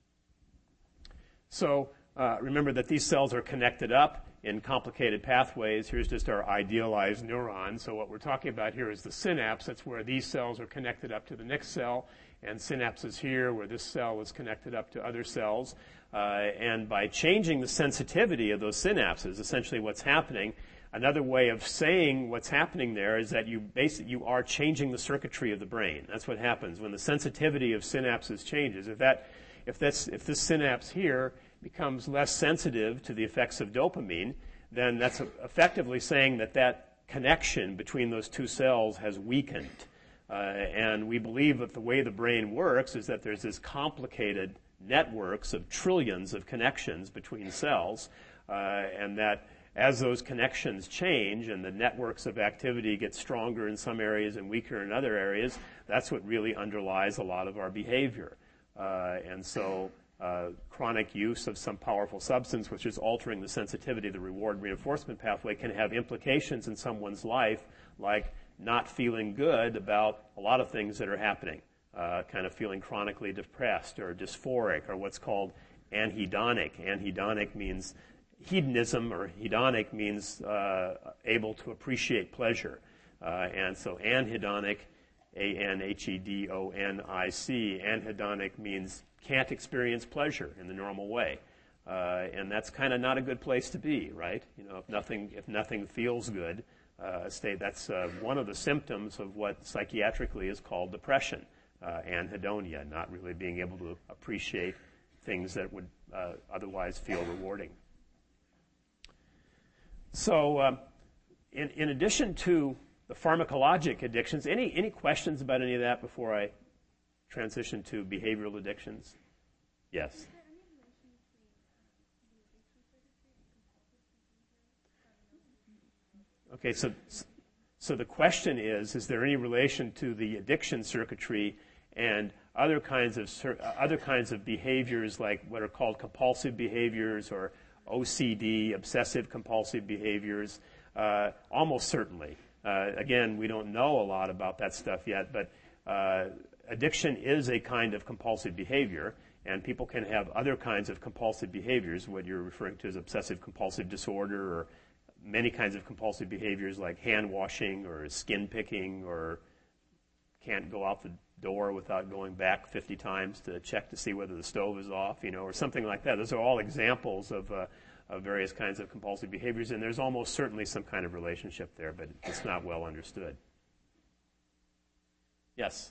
So remember that these cells are connected up in complicated pathways. Here's just our idealized neuron. So what we're talking about here is the synapse. That's where these cells are connected up to the next cell, and synapse is here where this cell is connected up to other cells. And by changing the sensitivity of those synapses, essentially what's happening, another way of saying what's happening there is that you are changing the circuitry of the brain. That's what happens when the sensitivity of synapses changes. If this synapse here becomes less sensitive to the effects of dopamine, then that's effectively saying that connection between those two cells has weakened. And we believe that the way the brain works is that there's this complicated networks of trillions of connections between cells, and that as those connections change and the networks of activity get stronger in some areas and weaker in other areas, that's what really underlies a lot of our behavior. And so chronic use of some powerful substance which is altering the sensitivity of the reward reinforcement pathway can have implications in someone's life, like not feeling good about a lot of things that are happening, kind of feeling chronically depressed or dysphoric, or what's called anhedonic. Anhedonic means hedonism, or hedonic means able to appreciate pleasure. And so anhedonic, anhedonic, anhedonic means can't experience pleasure in the normal way. And that's kind of not a good place to be, right? If nothing feels good, that's one of the symptoms of what psychiatrically is called depression, anhedonia, not really being able to appreciate things that would otherwise feel rewarding. So in addition to the pharmacologic addictions, any questions about any of that before I transition to behavioral addictions? Yes. Okay, so the question is there any relation to the addiction circuitry and other kinds of behaviors like what are called compulsive behaviors or OCD, obsessive compulsive behaviors? Almost certainly. Again, we don't know a lot about that stuff yet, but addiction is a kind of compulsive behavior, And people can have other kinds of compulsive behaviors, what you're referring to as obsessive compulsive disorder, or many kinds of compulsive behaviors like hand washing or skin picking, or can't go out the door without going back 50 times to check to see whether the stove is off, or something like that. Those are all examples of various kinds of compulsive behaviors, and there's almost certainly some kind of relationship there, but it's not well understood. Yes?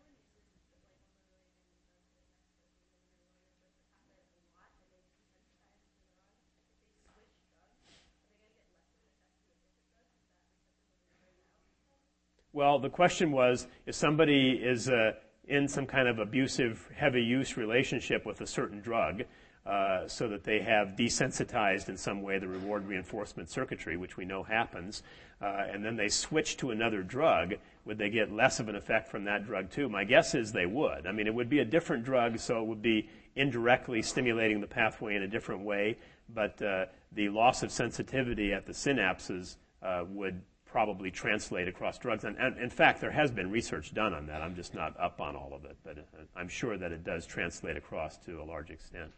Well, the question was, if somebody is in some kind of abusive, heavy use relationship with a certain drug, so that they have desensitized in some way the reward reinforcement circuitry, which we know happens, and then they switch to another drug, would they get less of an effect from that drug too? My guess is they would. I mean, it would be a different drug, so it would be indirectly stimulating the pathway in a different way, but the loss of sensitivity at the synapses would probably translate across drugs. And in fact, there has been research done on that. I'm just not up on all of it, but I'm sure that it does translate across to a large extent.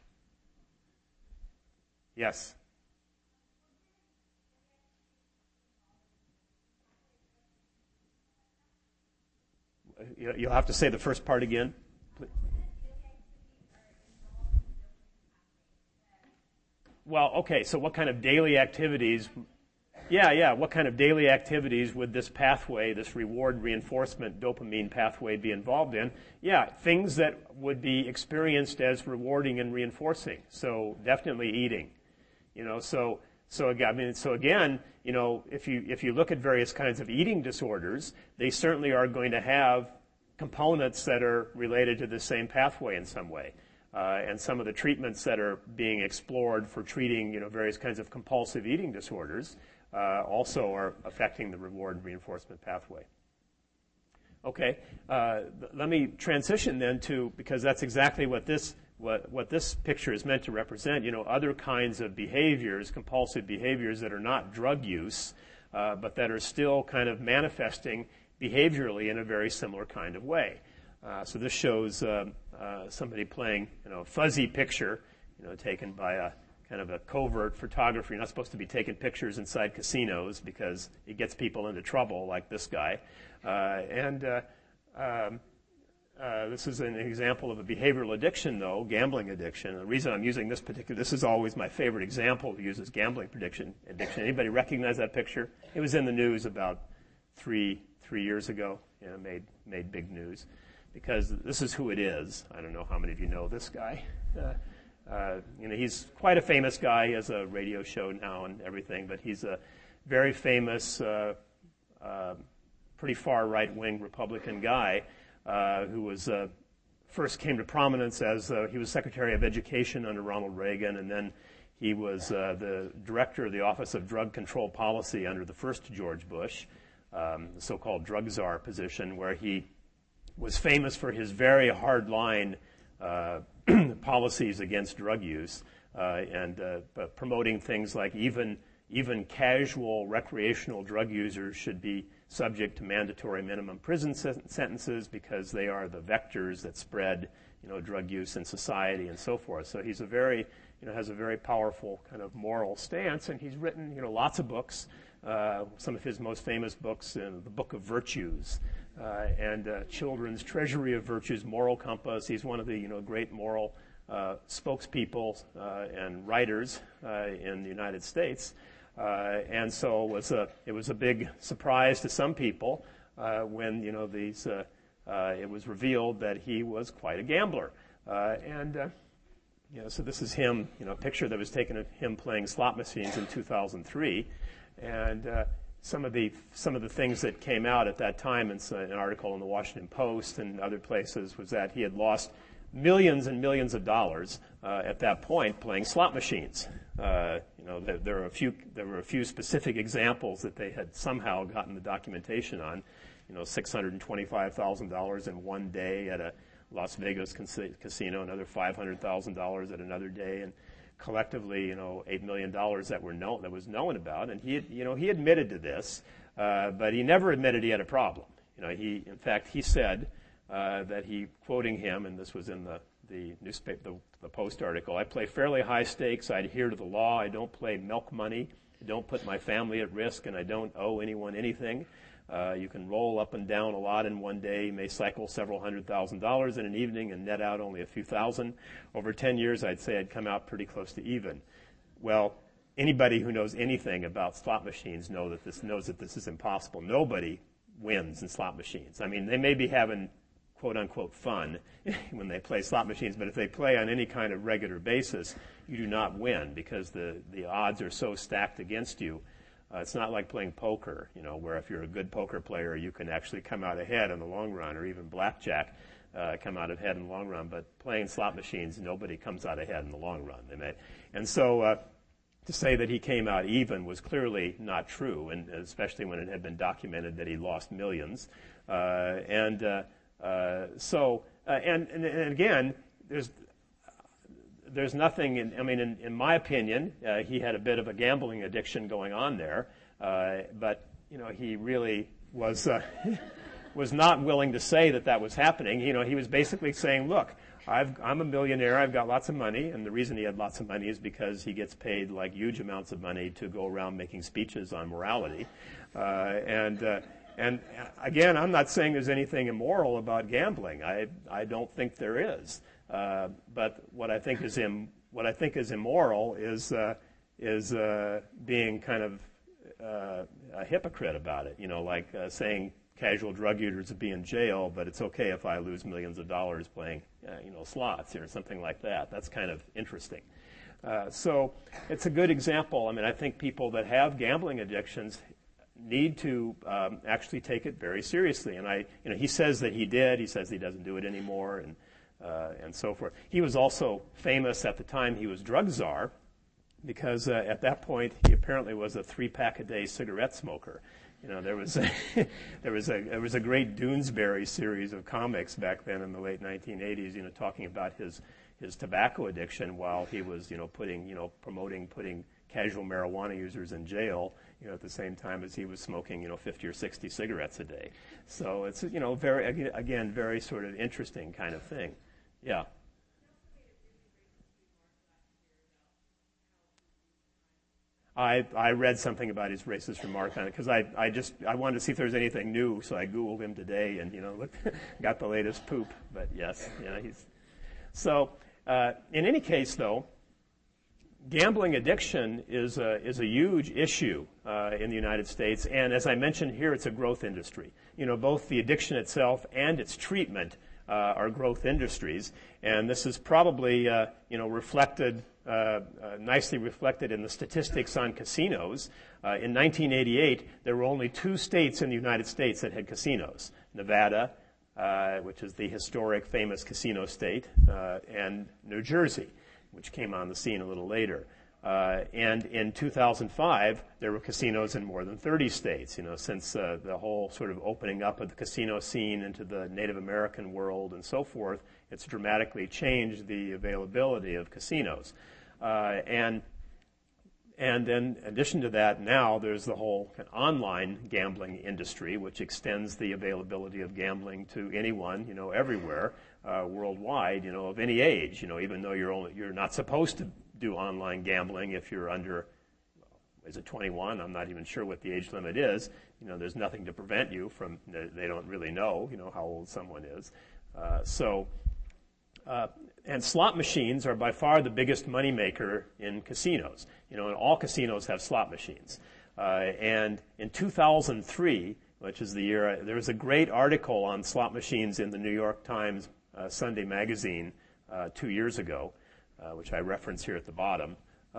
Yes? You'll have to say the first part again. Well, okay, so what kind of daily activities... Yeah. What kind of daily activities would this pathway, this reward reinforcement dopamine pathway, be involved in? Yeah, things that would be experienced as rewarding and reinforcing. So definitely eating. So again, if you look at various kinds of eating disorders, they certainly are going to have components that are related to the same pathway in some way. And some of the treatments that are being explored for treating, various kinds of compulsive eating disorders also are affecting the reward reinforcement pathway. Okay, let me transition then to, because that's exactly what this picture is meant to represent, other kinds of behaviors, compulsive behaviors that are not drug use, but that are still kind of manifesting behaviorally in a very similar kind of way. So this shows somebody playing, a fuzzy picture, taken by a kind of a covert photographer. You're not supposed to be taking pictures inside casinos because it gets people into trouble, like this guy. This is an example of a behavioral addiction, though, gambling addiction. The reason I'm using this is always my favorite example to use as gambling addiction. Anybody recognize that picture? It was in the news about three years ago. Made big news because this is who it is. I don't know how many of you know this guy. He's quite a famous guy. He has a radio show now and everything, but he's a very famous, pretty far right-wing Republican guy who was first came to prominence as he was Secretary of Education under Ronald Reagan, and then he was the director of the Office of Drug Control Policy under the first George Bush, the so-called drug czar position, where he was famous for his very hard-line policies against drug use and promoting things like even casual recreational drug users should be subject to mandatory minimum prison sentences because they are the vectors that spread, drug use in society and so forth. So he's has a very powerful kind of moral stance, and he's written, lots of books. Some of his most famous books, the Book of Virtues, and Children's Treasury of Virtues, Moral Compass. He's one of the great moral spokespeople and writers in the United States. And so it was a big surprise to some people when it was revealed that he was quite a gambler. So this is him, a picture that was taken of him playing slot machines in 2003. And some of the things that came out at that time in an article in the Washington Post and other places was that he had lost millions and millions of dollars at that point playing slot machines. There were a few specific examples that they had somehow gotten the documentation on. $625,000 in one day at a Las Vegas casino, another $500,000 at another day, and collectively, $8 million that was known about. And he admitted to this, but he never admitted he had a problem. In fact, he said that quoting him, and this was in the the newspaper, the Post article. I play fairly high stakes. I adhere to the law. I don't play milk money. I don't put my family at risk, and I don't owe anyone anything. You can roll up and down a lot in one day. You may cycle several $100,000 in an evening and net out only a few thousand. Over 10 years, I'd say I'd come out pretty close to even. Well, anybody who knows anything about slot machines knows that this is impossible. Nobody wins in slot machines. I mean, they may be having quote-unquote fun when they play slot machines, but if they play on any kind of regular basis, you do not win because the odds are so stacked against you. It's not like playing poker, where if you're a good poker player, you can actually come out ahead in the long run, or even blackjack, come out ahead in the long run. But playing slot machines, nobody comes out ahead in the long run. And so to say that he came out even was clearly not true, and especially when it had been documented that he lost millions. And again, there's nothing, in my opinion, he had a bit of a gambling addiction going on there, but, he really was not willing to say that was happening. He was basically saying, look, I'm a millionaire, I've got lots of money, and the reason he had lots of money is because he gets paid like huge amounts of money to go around making speeches on morality. And again, I'm not saying there's anything immoral about gambling. I don't think there is. But what I think is immoral is being kind of a hypocrite about it. Like saying casual drug users would be in jail, but it's okay if I lose millions of dollars playing slots or something like that. That's kind of interesting. So it's a good example. I think people that have gambling addictions need to actually take it very seriously. And he says that he did. He says he doesn't do it anymore, and so forth. He was also famous at the time he was drug czar, because at that point he apparently was a 3-pack-a-day cigarette smoker. There was a great Doonesbury series of comics back then in the late 1980s, talking about his tobacco addiction while he was promoting putting casual marijuana users in jail, at the same time as he was smoking 50 or 60 cigarettes a day. So it's very sort of interesting kind of thing. Yeah. I read something about his racist remark on it because I wanted to see if there was anything new, so I Googled him today and got the latest poop. But yes, he's so. In any case, though, gambling addiction is a huge issue in the United States, and as I mentioned here, it's a growth industry. Both the addiction itself and its treatment are growth industries, and this is probably reflected. Nicely reflected in the statistics on casinos. In 1988, there were only 2 states in the United States that had casinos. Nevada, which is the historic famous casino state, and New Jersey, which came on the scene a little later. And in 2005, there were casinos in more than 30 states. Since the whole sort of opening up of the casino scene into the Native American world and so forth, it's dramatically changed the availability of casinos. And in addition to that, now there's the whole online gambling industry, which extends the availability of gambling to anyone, everywhere, worldwide, of any age, even though you're not supposed to do online gambling if you're under, is it 21? I'm not even sure what the age limit is. There's nothing to prevent you from, they don't really know, how old someone is. And slot machines are by far the biggest moneymaker in casinos. And all casinos have slot machines. And in 2003, which is the year, there was a great article on slot machines in the New York Times Sunday magazine 2 years ago, which I reference here at the bottom.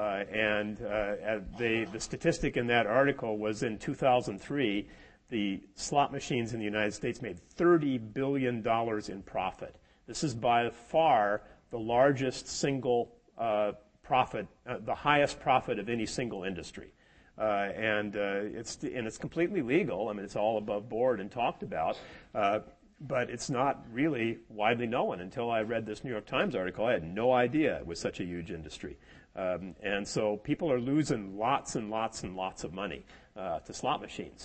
The statistic in that article was in 2003, the slot machines in the United States made $30 billion in profit. This is by far the largest single profit, the highest profit of any single industry. It's completely legal. It's all above board and talked about, but it's not really widely known. Until I read this New York Times article, I had no idea it was such a huge industry. And so people are losing lots and lots and lots of money to slot machines.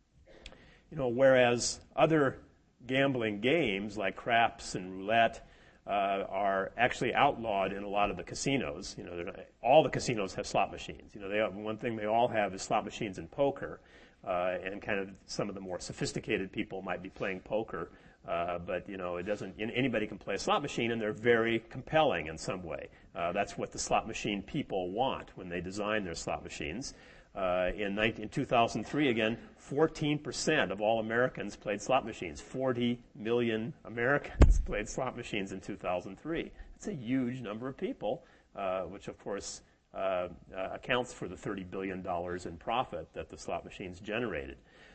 Whereas other gambling games like craps and roulette are actually outlawed in a lot of the casinos. All the casinos have slot machines. One thing they all have is slot machines and poker, and kind of some of the more sophisticated people might be playing poker, but it doesn't. Anybody can play a slot machine, and they're very compelling in some way. That's what the slot machine people want when they design their slot machines. In 2003, again, 14% of all Americans played slot machines. 40 million Americans played slot machines in 2003. It's a huge number of people, which, of course, accounts for the $30 billion in profit that the slot machines generated.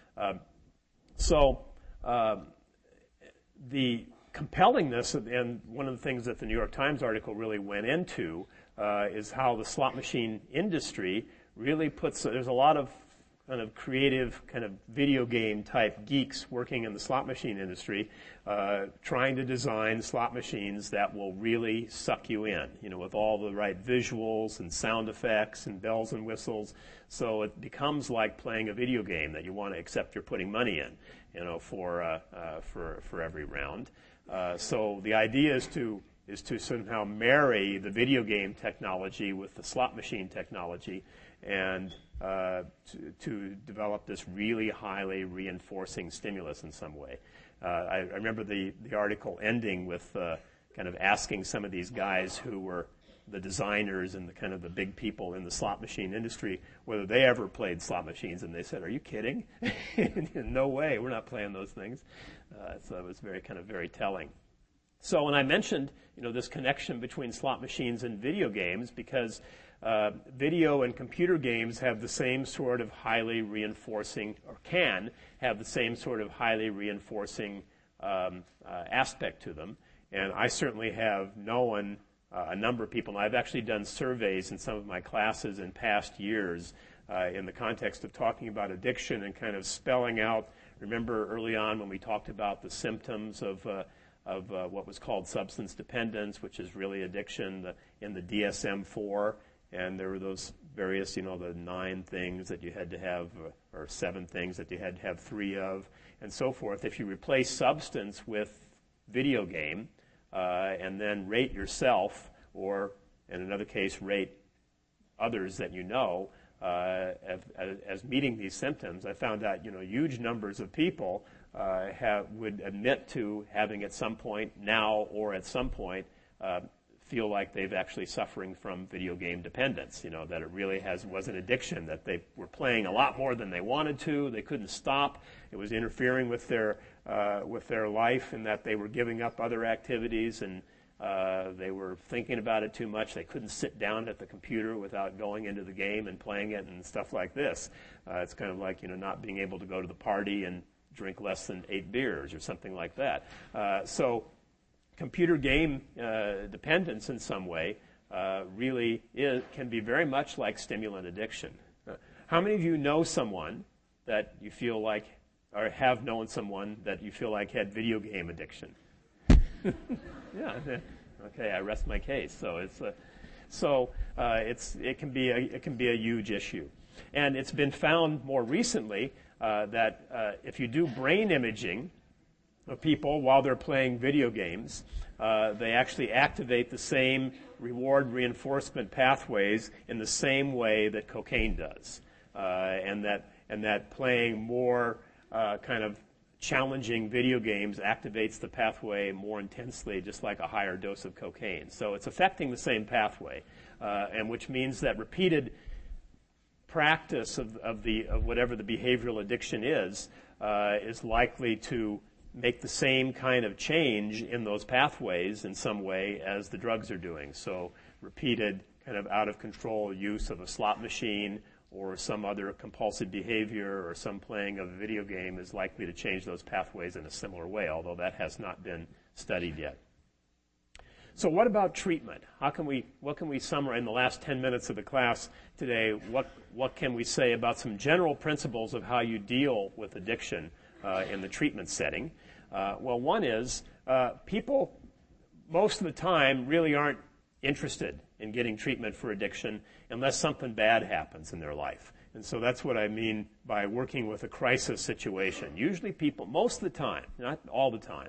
The compellingness, and one of the things that the New York Times article really went into, is how the slot machine industry really there's a lot of kind of creative, kind of video game type geeks working in the slot machine industry, trying to design slot machines that will really suck you in, with all the right visuals and sound effects and bells and whistles. So it becomes like playing a video game that you want to accept you're putting money in, for every round. So the idea is to somehow marry the video game technology with the slot machine technology, and to develop this really highly reinforcing stimulus in some way. I remember the article ending with kind of asking some of these guys who were the designers and the kind of the big people in the slot machine industry whether they ever played slot machines, and they said, "Are you kidding? No way, we're not playing those things." So it was very telling. So when I mentioned, this connection between slot machines and video games, because video and computer games have the same sort of highly reinforcing, or can have the same sort of highly reinforcing aspect to them. And I certainly have known a number of people, and I've actually done surveys in some of my classes in past years in the context of talking about addiction and kind of spelling out. Remember early on when we talked about the symptoms of what was called substance dependence, which is really addiction, in the DSM-4, and there were those various, the 9 things that you had to have, or 7 things that you had to have 3 of, and so forth. If you replace substance with video game, and then rate yourself, or in another case, rate others that as meeting these symptoms, I found out, huge numbers of people would admit to having at some point now or at some point feel like they've actually suffering from video game dependence, that it really was an addiction, that they were playing a lot more than they wanted to, they couldn't stop, it was interfering with their life, and that they were giving up other activities, and they were thinking about it too much. They couldn't sit down at the computer without going into the game and playing it and stuff like this. It's kind of like, not being able to go to the party and drink less than 8 beers or something like that. So computer game dependence in some way really can be very much like stimulant addiction. How many of you know someone that you feel like, or have known someone that you feel like had video game addiction? Yeah. Okay, I rest my case. So it can be a huge issue, and it's been found more recently that if you do brain imaging of people while they're playing video games, they actually activate the same reward reinforcement pathways in the same way that cocaine does, and that playing more kind of challenging video games activates the pathway more intensely, just like a higher dose of cocaine. So it's affecting the same pathway, and which means that repeated practice of whatever the behavioral addiction is likely to make the same kind of change in those pathways in some way as the drugs are doing. So repeated kind of out of control use of a slot machine or some other compulsive behavior or some playing of a video game is likely to change those pathways in a similar way, although that has not been studied yet. So what about treatment? What can we summarize in the last 10 minutes of the class today? What can we say about some general principles of how you deal with addiction in the treatment setting? Well, one is people most of the time really aren't interested in getting treatment for addiction unless something bad happens in their life. And so that's what I mean by working with a crisis situation. Usually people, most of the time, not all the time,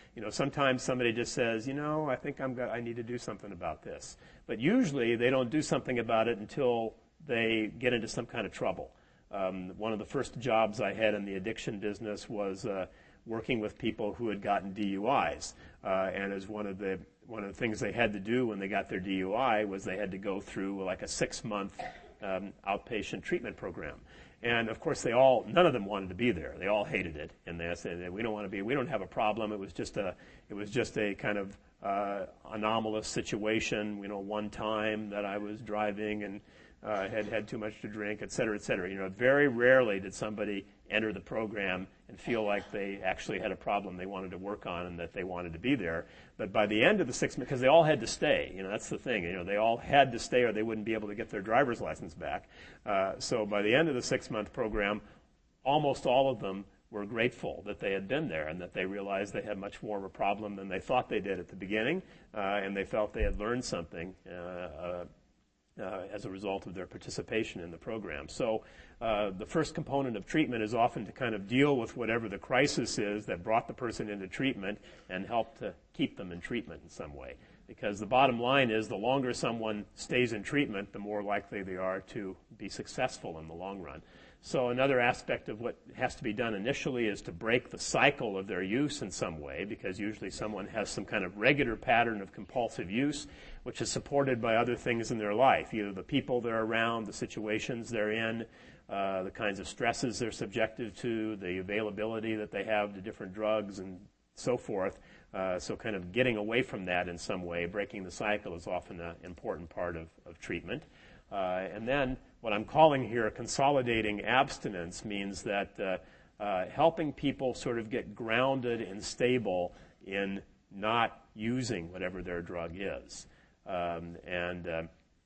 Sometimes somebody just says, I think I need to do something about this. But usually they don't do something about it until they get into some kind of trouble. One of the first jobs I had in the addiction business was working with people who had gotten DUIs. And as one of the things they had to do when they got their DUI was they had to go through like a 6-month outpatient treatment program. And of course, none of them wanted to be there. They all hated it, and they said, "We don't want to be. We don't have a problem. It was just a kind of anomalous situation. One time that I was driving and had too much to drink, et cetera, et cetera." Very rarely did somebody enter the program and feel like they actually had a problem they wanted to work on and that they wanted to be there. But by the end of the 6 months, because they all had to stay, that's the thing. They all had to stay or they wouldn't be able to get their driver's license back. So by the end of the 6-month program, almost all of them were grateful that they had been there and that they realized they had much more of a problem than they thought they did at the beginning, and they felt they had learned something as a result of their participation in the program. So the first component of treatment is often to kind of deal with whatever the crisis is that brought the person into treatment and help to keep them in treatment in some way. Because the bottom line is the longer someone stays in treatment, the more likely they are to be successful in the long run. So another aspect of what has to be done initially is to break the cycle of their use in some way, because usually someone has some kind of regular pattern of compulsive use, which is supported by other things in their life, either the people they're around, the situations they're in, the kinds of stresses they're subjected to, the availability that they have to different drugs and so forth. So kind of getting away from that in some way, breaking the cycle, is often an important part of treatment. And then what I'm calling here consolidating abstinence means that helping people sort of get grounded and stable in not using whatever their drug is, and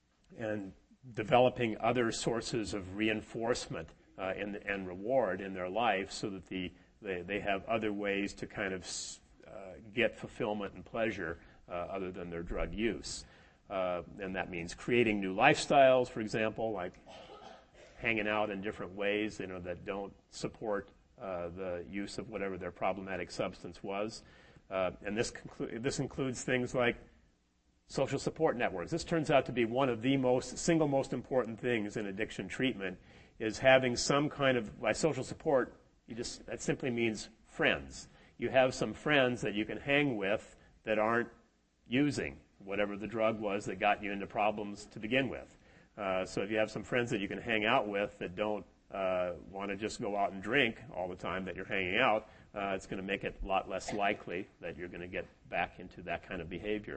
developing other sources of reinforcement and reward in their life so that they have other ways to kind of get fulfillment and pleasure other than their drug use. And that means creating new lifestyles, for example, like hanging out in different ways, that don't support the use of whatever their problematic substance was. And this includes things like social support networks. This turns out to be one of the single most important things in addiction treatment, is having some kind of, by social support, that simply means friends. You have some friends that you can hang with that aren't using whatever the drug was that got you into problems to begin with. So if you have some friends that you can hang out with that don't want to just go out and drink all the time that you're hanging out, it's going to make it a lot less likely that you're going to get back into that kind of behavior.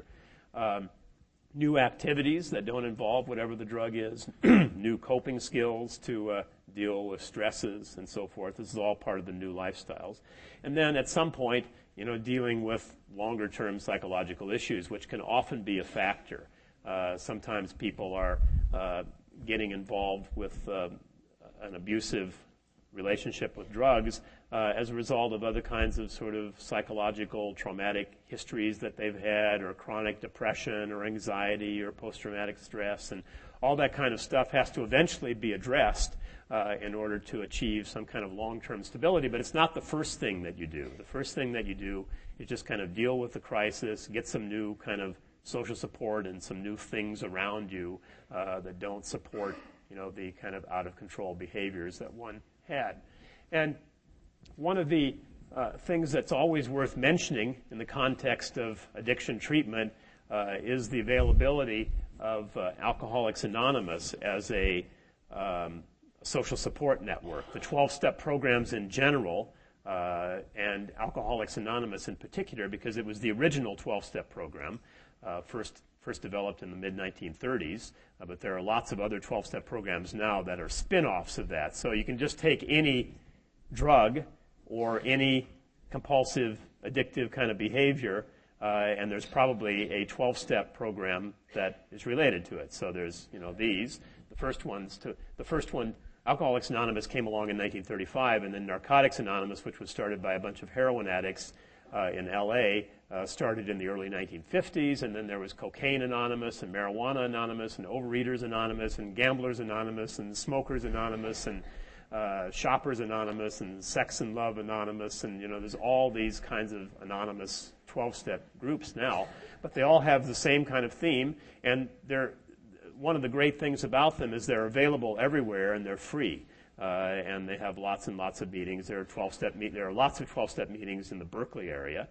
New activities that don't involve whatever the drug is, new coping skills to deal with stresses and so forth. This is all part of the new lifestyles. And then at some point, dealing with longer-term psychological issues, which can often be a factor. Sometimes people are getting involved with an abusive relationship with drugs as a result of other kinds of sort of psychological traumatic histories that they've had, or chronic depression or anxiety or post-traumatic stress, and all that kind of stuff has to eventually be addressed in order to achieve some kind of long-term stability. But it's not the first thing that you do. The first thing that you do is just kind of deal with the crisis, get some new kind of social support and some new things around you that don't support the kind of out-of-control behaviors that one had. And one of the things that's always worth mentioning in the context of addiction treatment is the availability of Alcoholics Anonymous as a social support network. The 12-step programs in general, and Alcoholics Anonymous in particular, because it was the original 12-step program, first developed in the mid-1930s, but there are lots of other 12-step programs now that are spin-offs of that. So you can just take any drug or any compulsive, addictive kind of behavior, and there's probably a 12-step program that is related to it. So there's, these. The first one, Alcoholics Anonymous, came along in 1935, and then Narcotics Anonymous, which was started by a bunch of heroin addicts in L.A., started in the early 1950s, and then there was Cocaine Anonymous and Marijuana Anonymous and Overeaters Anonymous and Gamblers Anonymous and Smokers Anonymous and Shoppers Anonymous and Sex and Love Anonymous, and there's all these kinds of anonymous 12-step groups now, but they all have the same kind of theme, and one of the great things about them is they're available everywhere and they're free. And they have lots and lots of meetings. There are lots of 12-step meetings in the Berkeley area,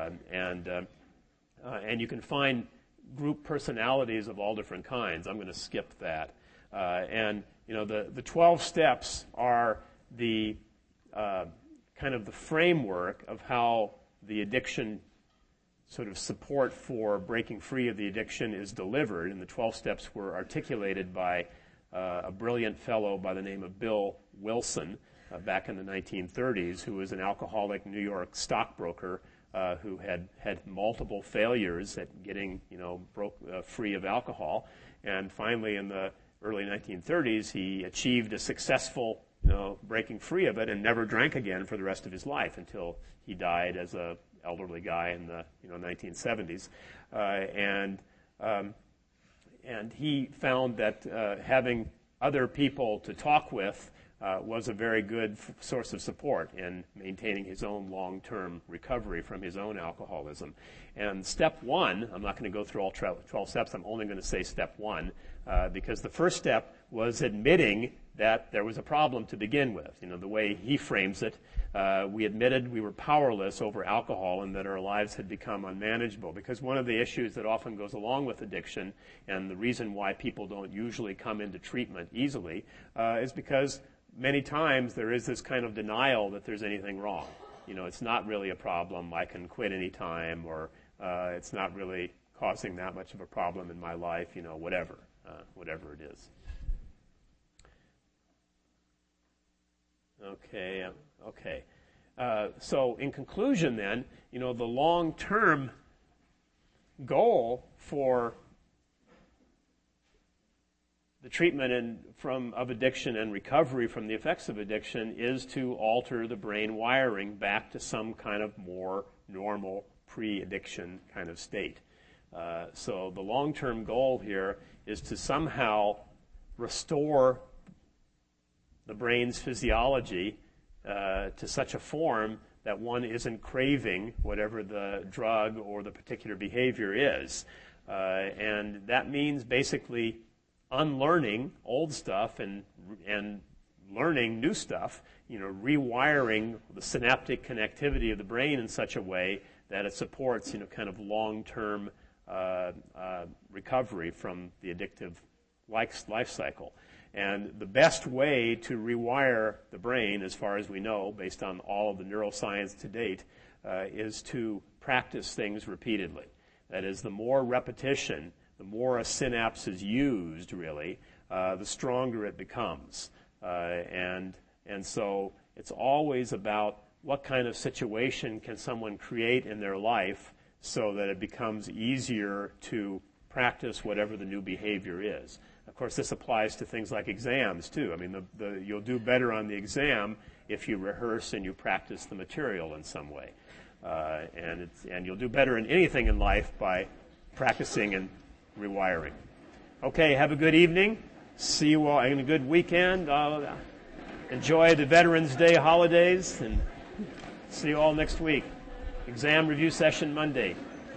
and you can find group personalities of all different kinds. I'm going to skip that. The 12 steps are the kind of the framework of how the addiction sort of support for breaking free of the addiction is delivered. And the 12 steps were articulated by a brilliant fellow by the name of Bill Wilson back in the 1930s, who was an alcoholic New York stockbroker who had multiple failures at getting free of alcohol. And finally, in the early 1930s, he achieved a successful breaking free of it and never drank again for the rest of his life until he died as a elderly guy in the 1970s. And he found that having other people to talk with was a very good source of support in maintaining his own long-term recovery from his own alcoholism. And step one, I'm not going to go through all 12 steps, I'm only going to say step one, because the first step was admitting that there was a problem to begin with. The way he frames it, we admitted we were powerless over alcohol and that our lives had become unmanageable. Because one of the issues that often goes along with addiction, and the reason why people don't usually come into treatment easily, is because many times there is this kind of denial that there's anything wrong. It's not really a problem, I can quit any time, or it's not really causing that much of a problem in my life, whatever it is. Okay. So in conclusion then, the long-term goal for the treatment of addiction and recovery from the effects of addiction is to alter the brain wiring back to some kind of more normal pre-addiction kind of state. So the long-term goal here is to somehow restore the brain's physiology to such a form that one isn't craving whatever the drug or the particular behavior is. And that means basically unlearning old stuff and learning new stuff, rewiring the synaptic connectivity of the brain in such a way that it supports, kind of long-term recovery from the addictive life cycle. And the best way to rewire the brain, as far as we know, based on all of the neuroscience to date, is to practice things repeatedly. That is, the more repetition, the more a synapse is used, really, the stronger it becomes. And so it's always about what kind of situation can someone create in their life so that it becomes easier to practice whatever the new behavior is. Of course, this applies to things like exams, too. I mean, you'll do better on the exam if you rehearse and you practice the material in some way. And you'll do better in anything in life by practicing and rewiring. Okay, have a good evening. See you all in a good weekend. Enjoy the Veterans Day holidays, and see you all next week. Exam review session Monday.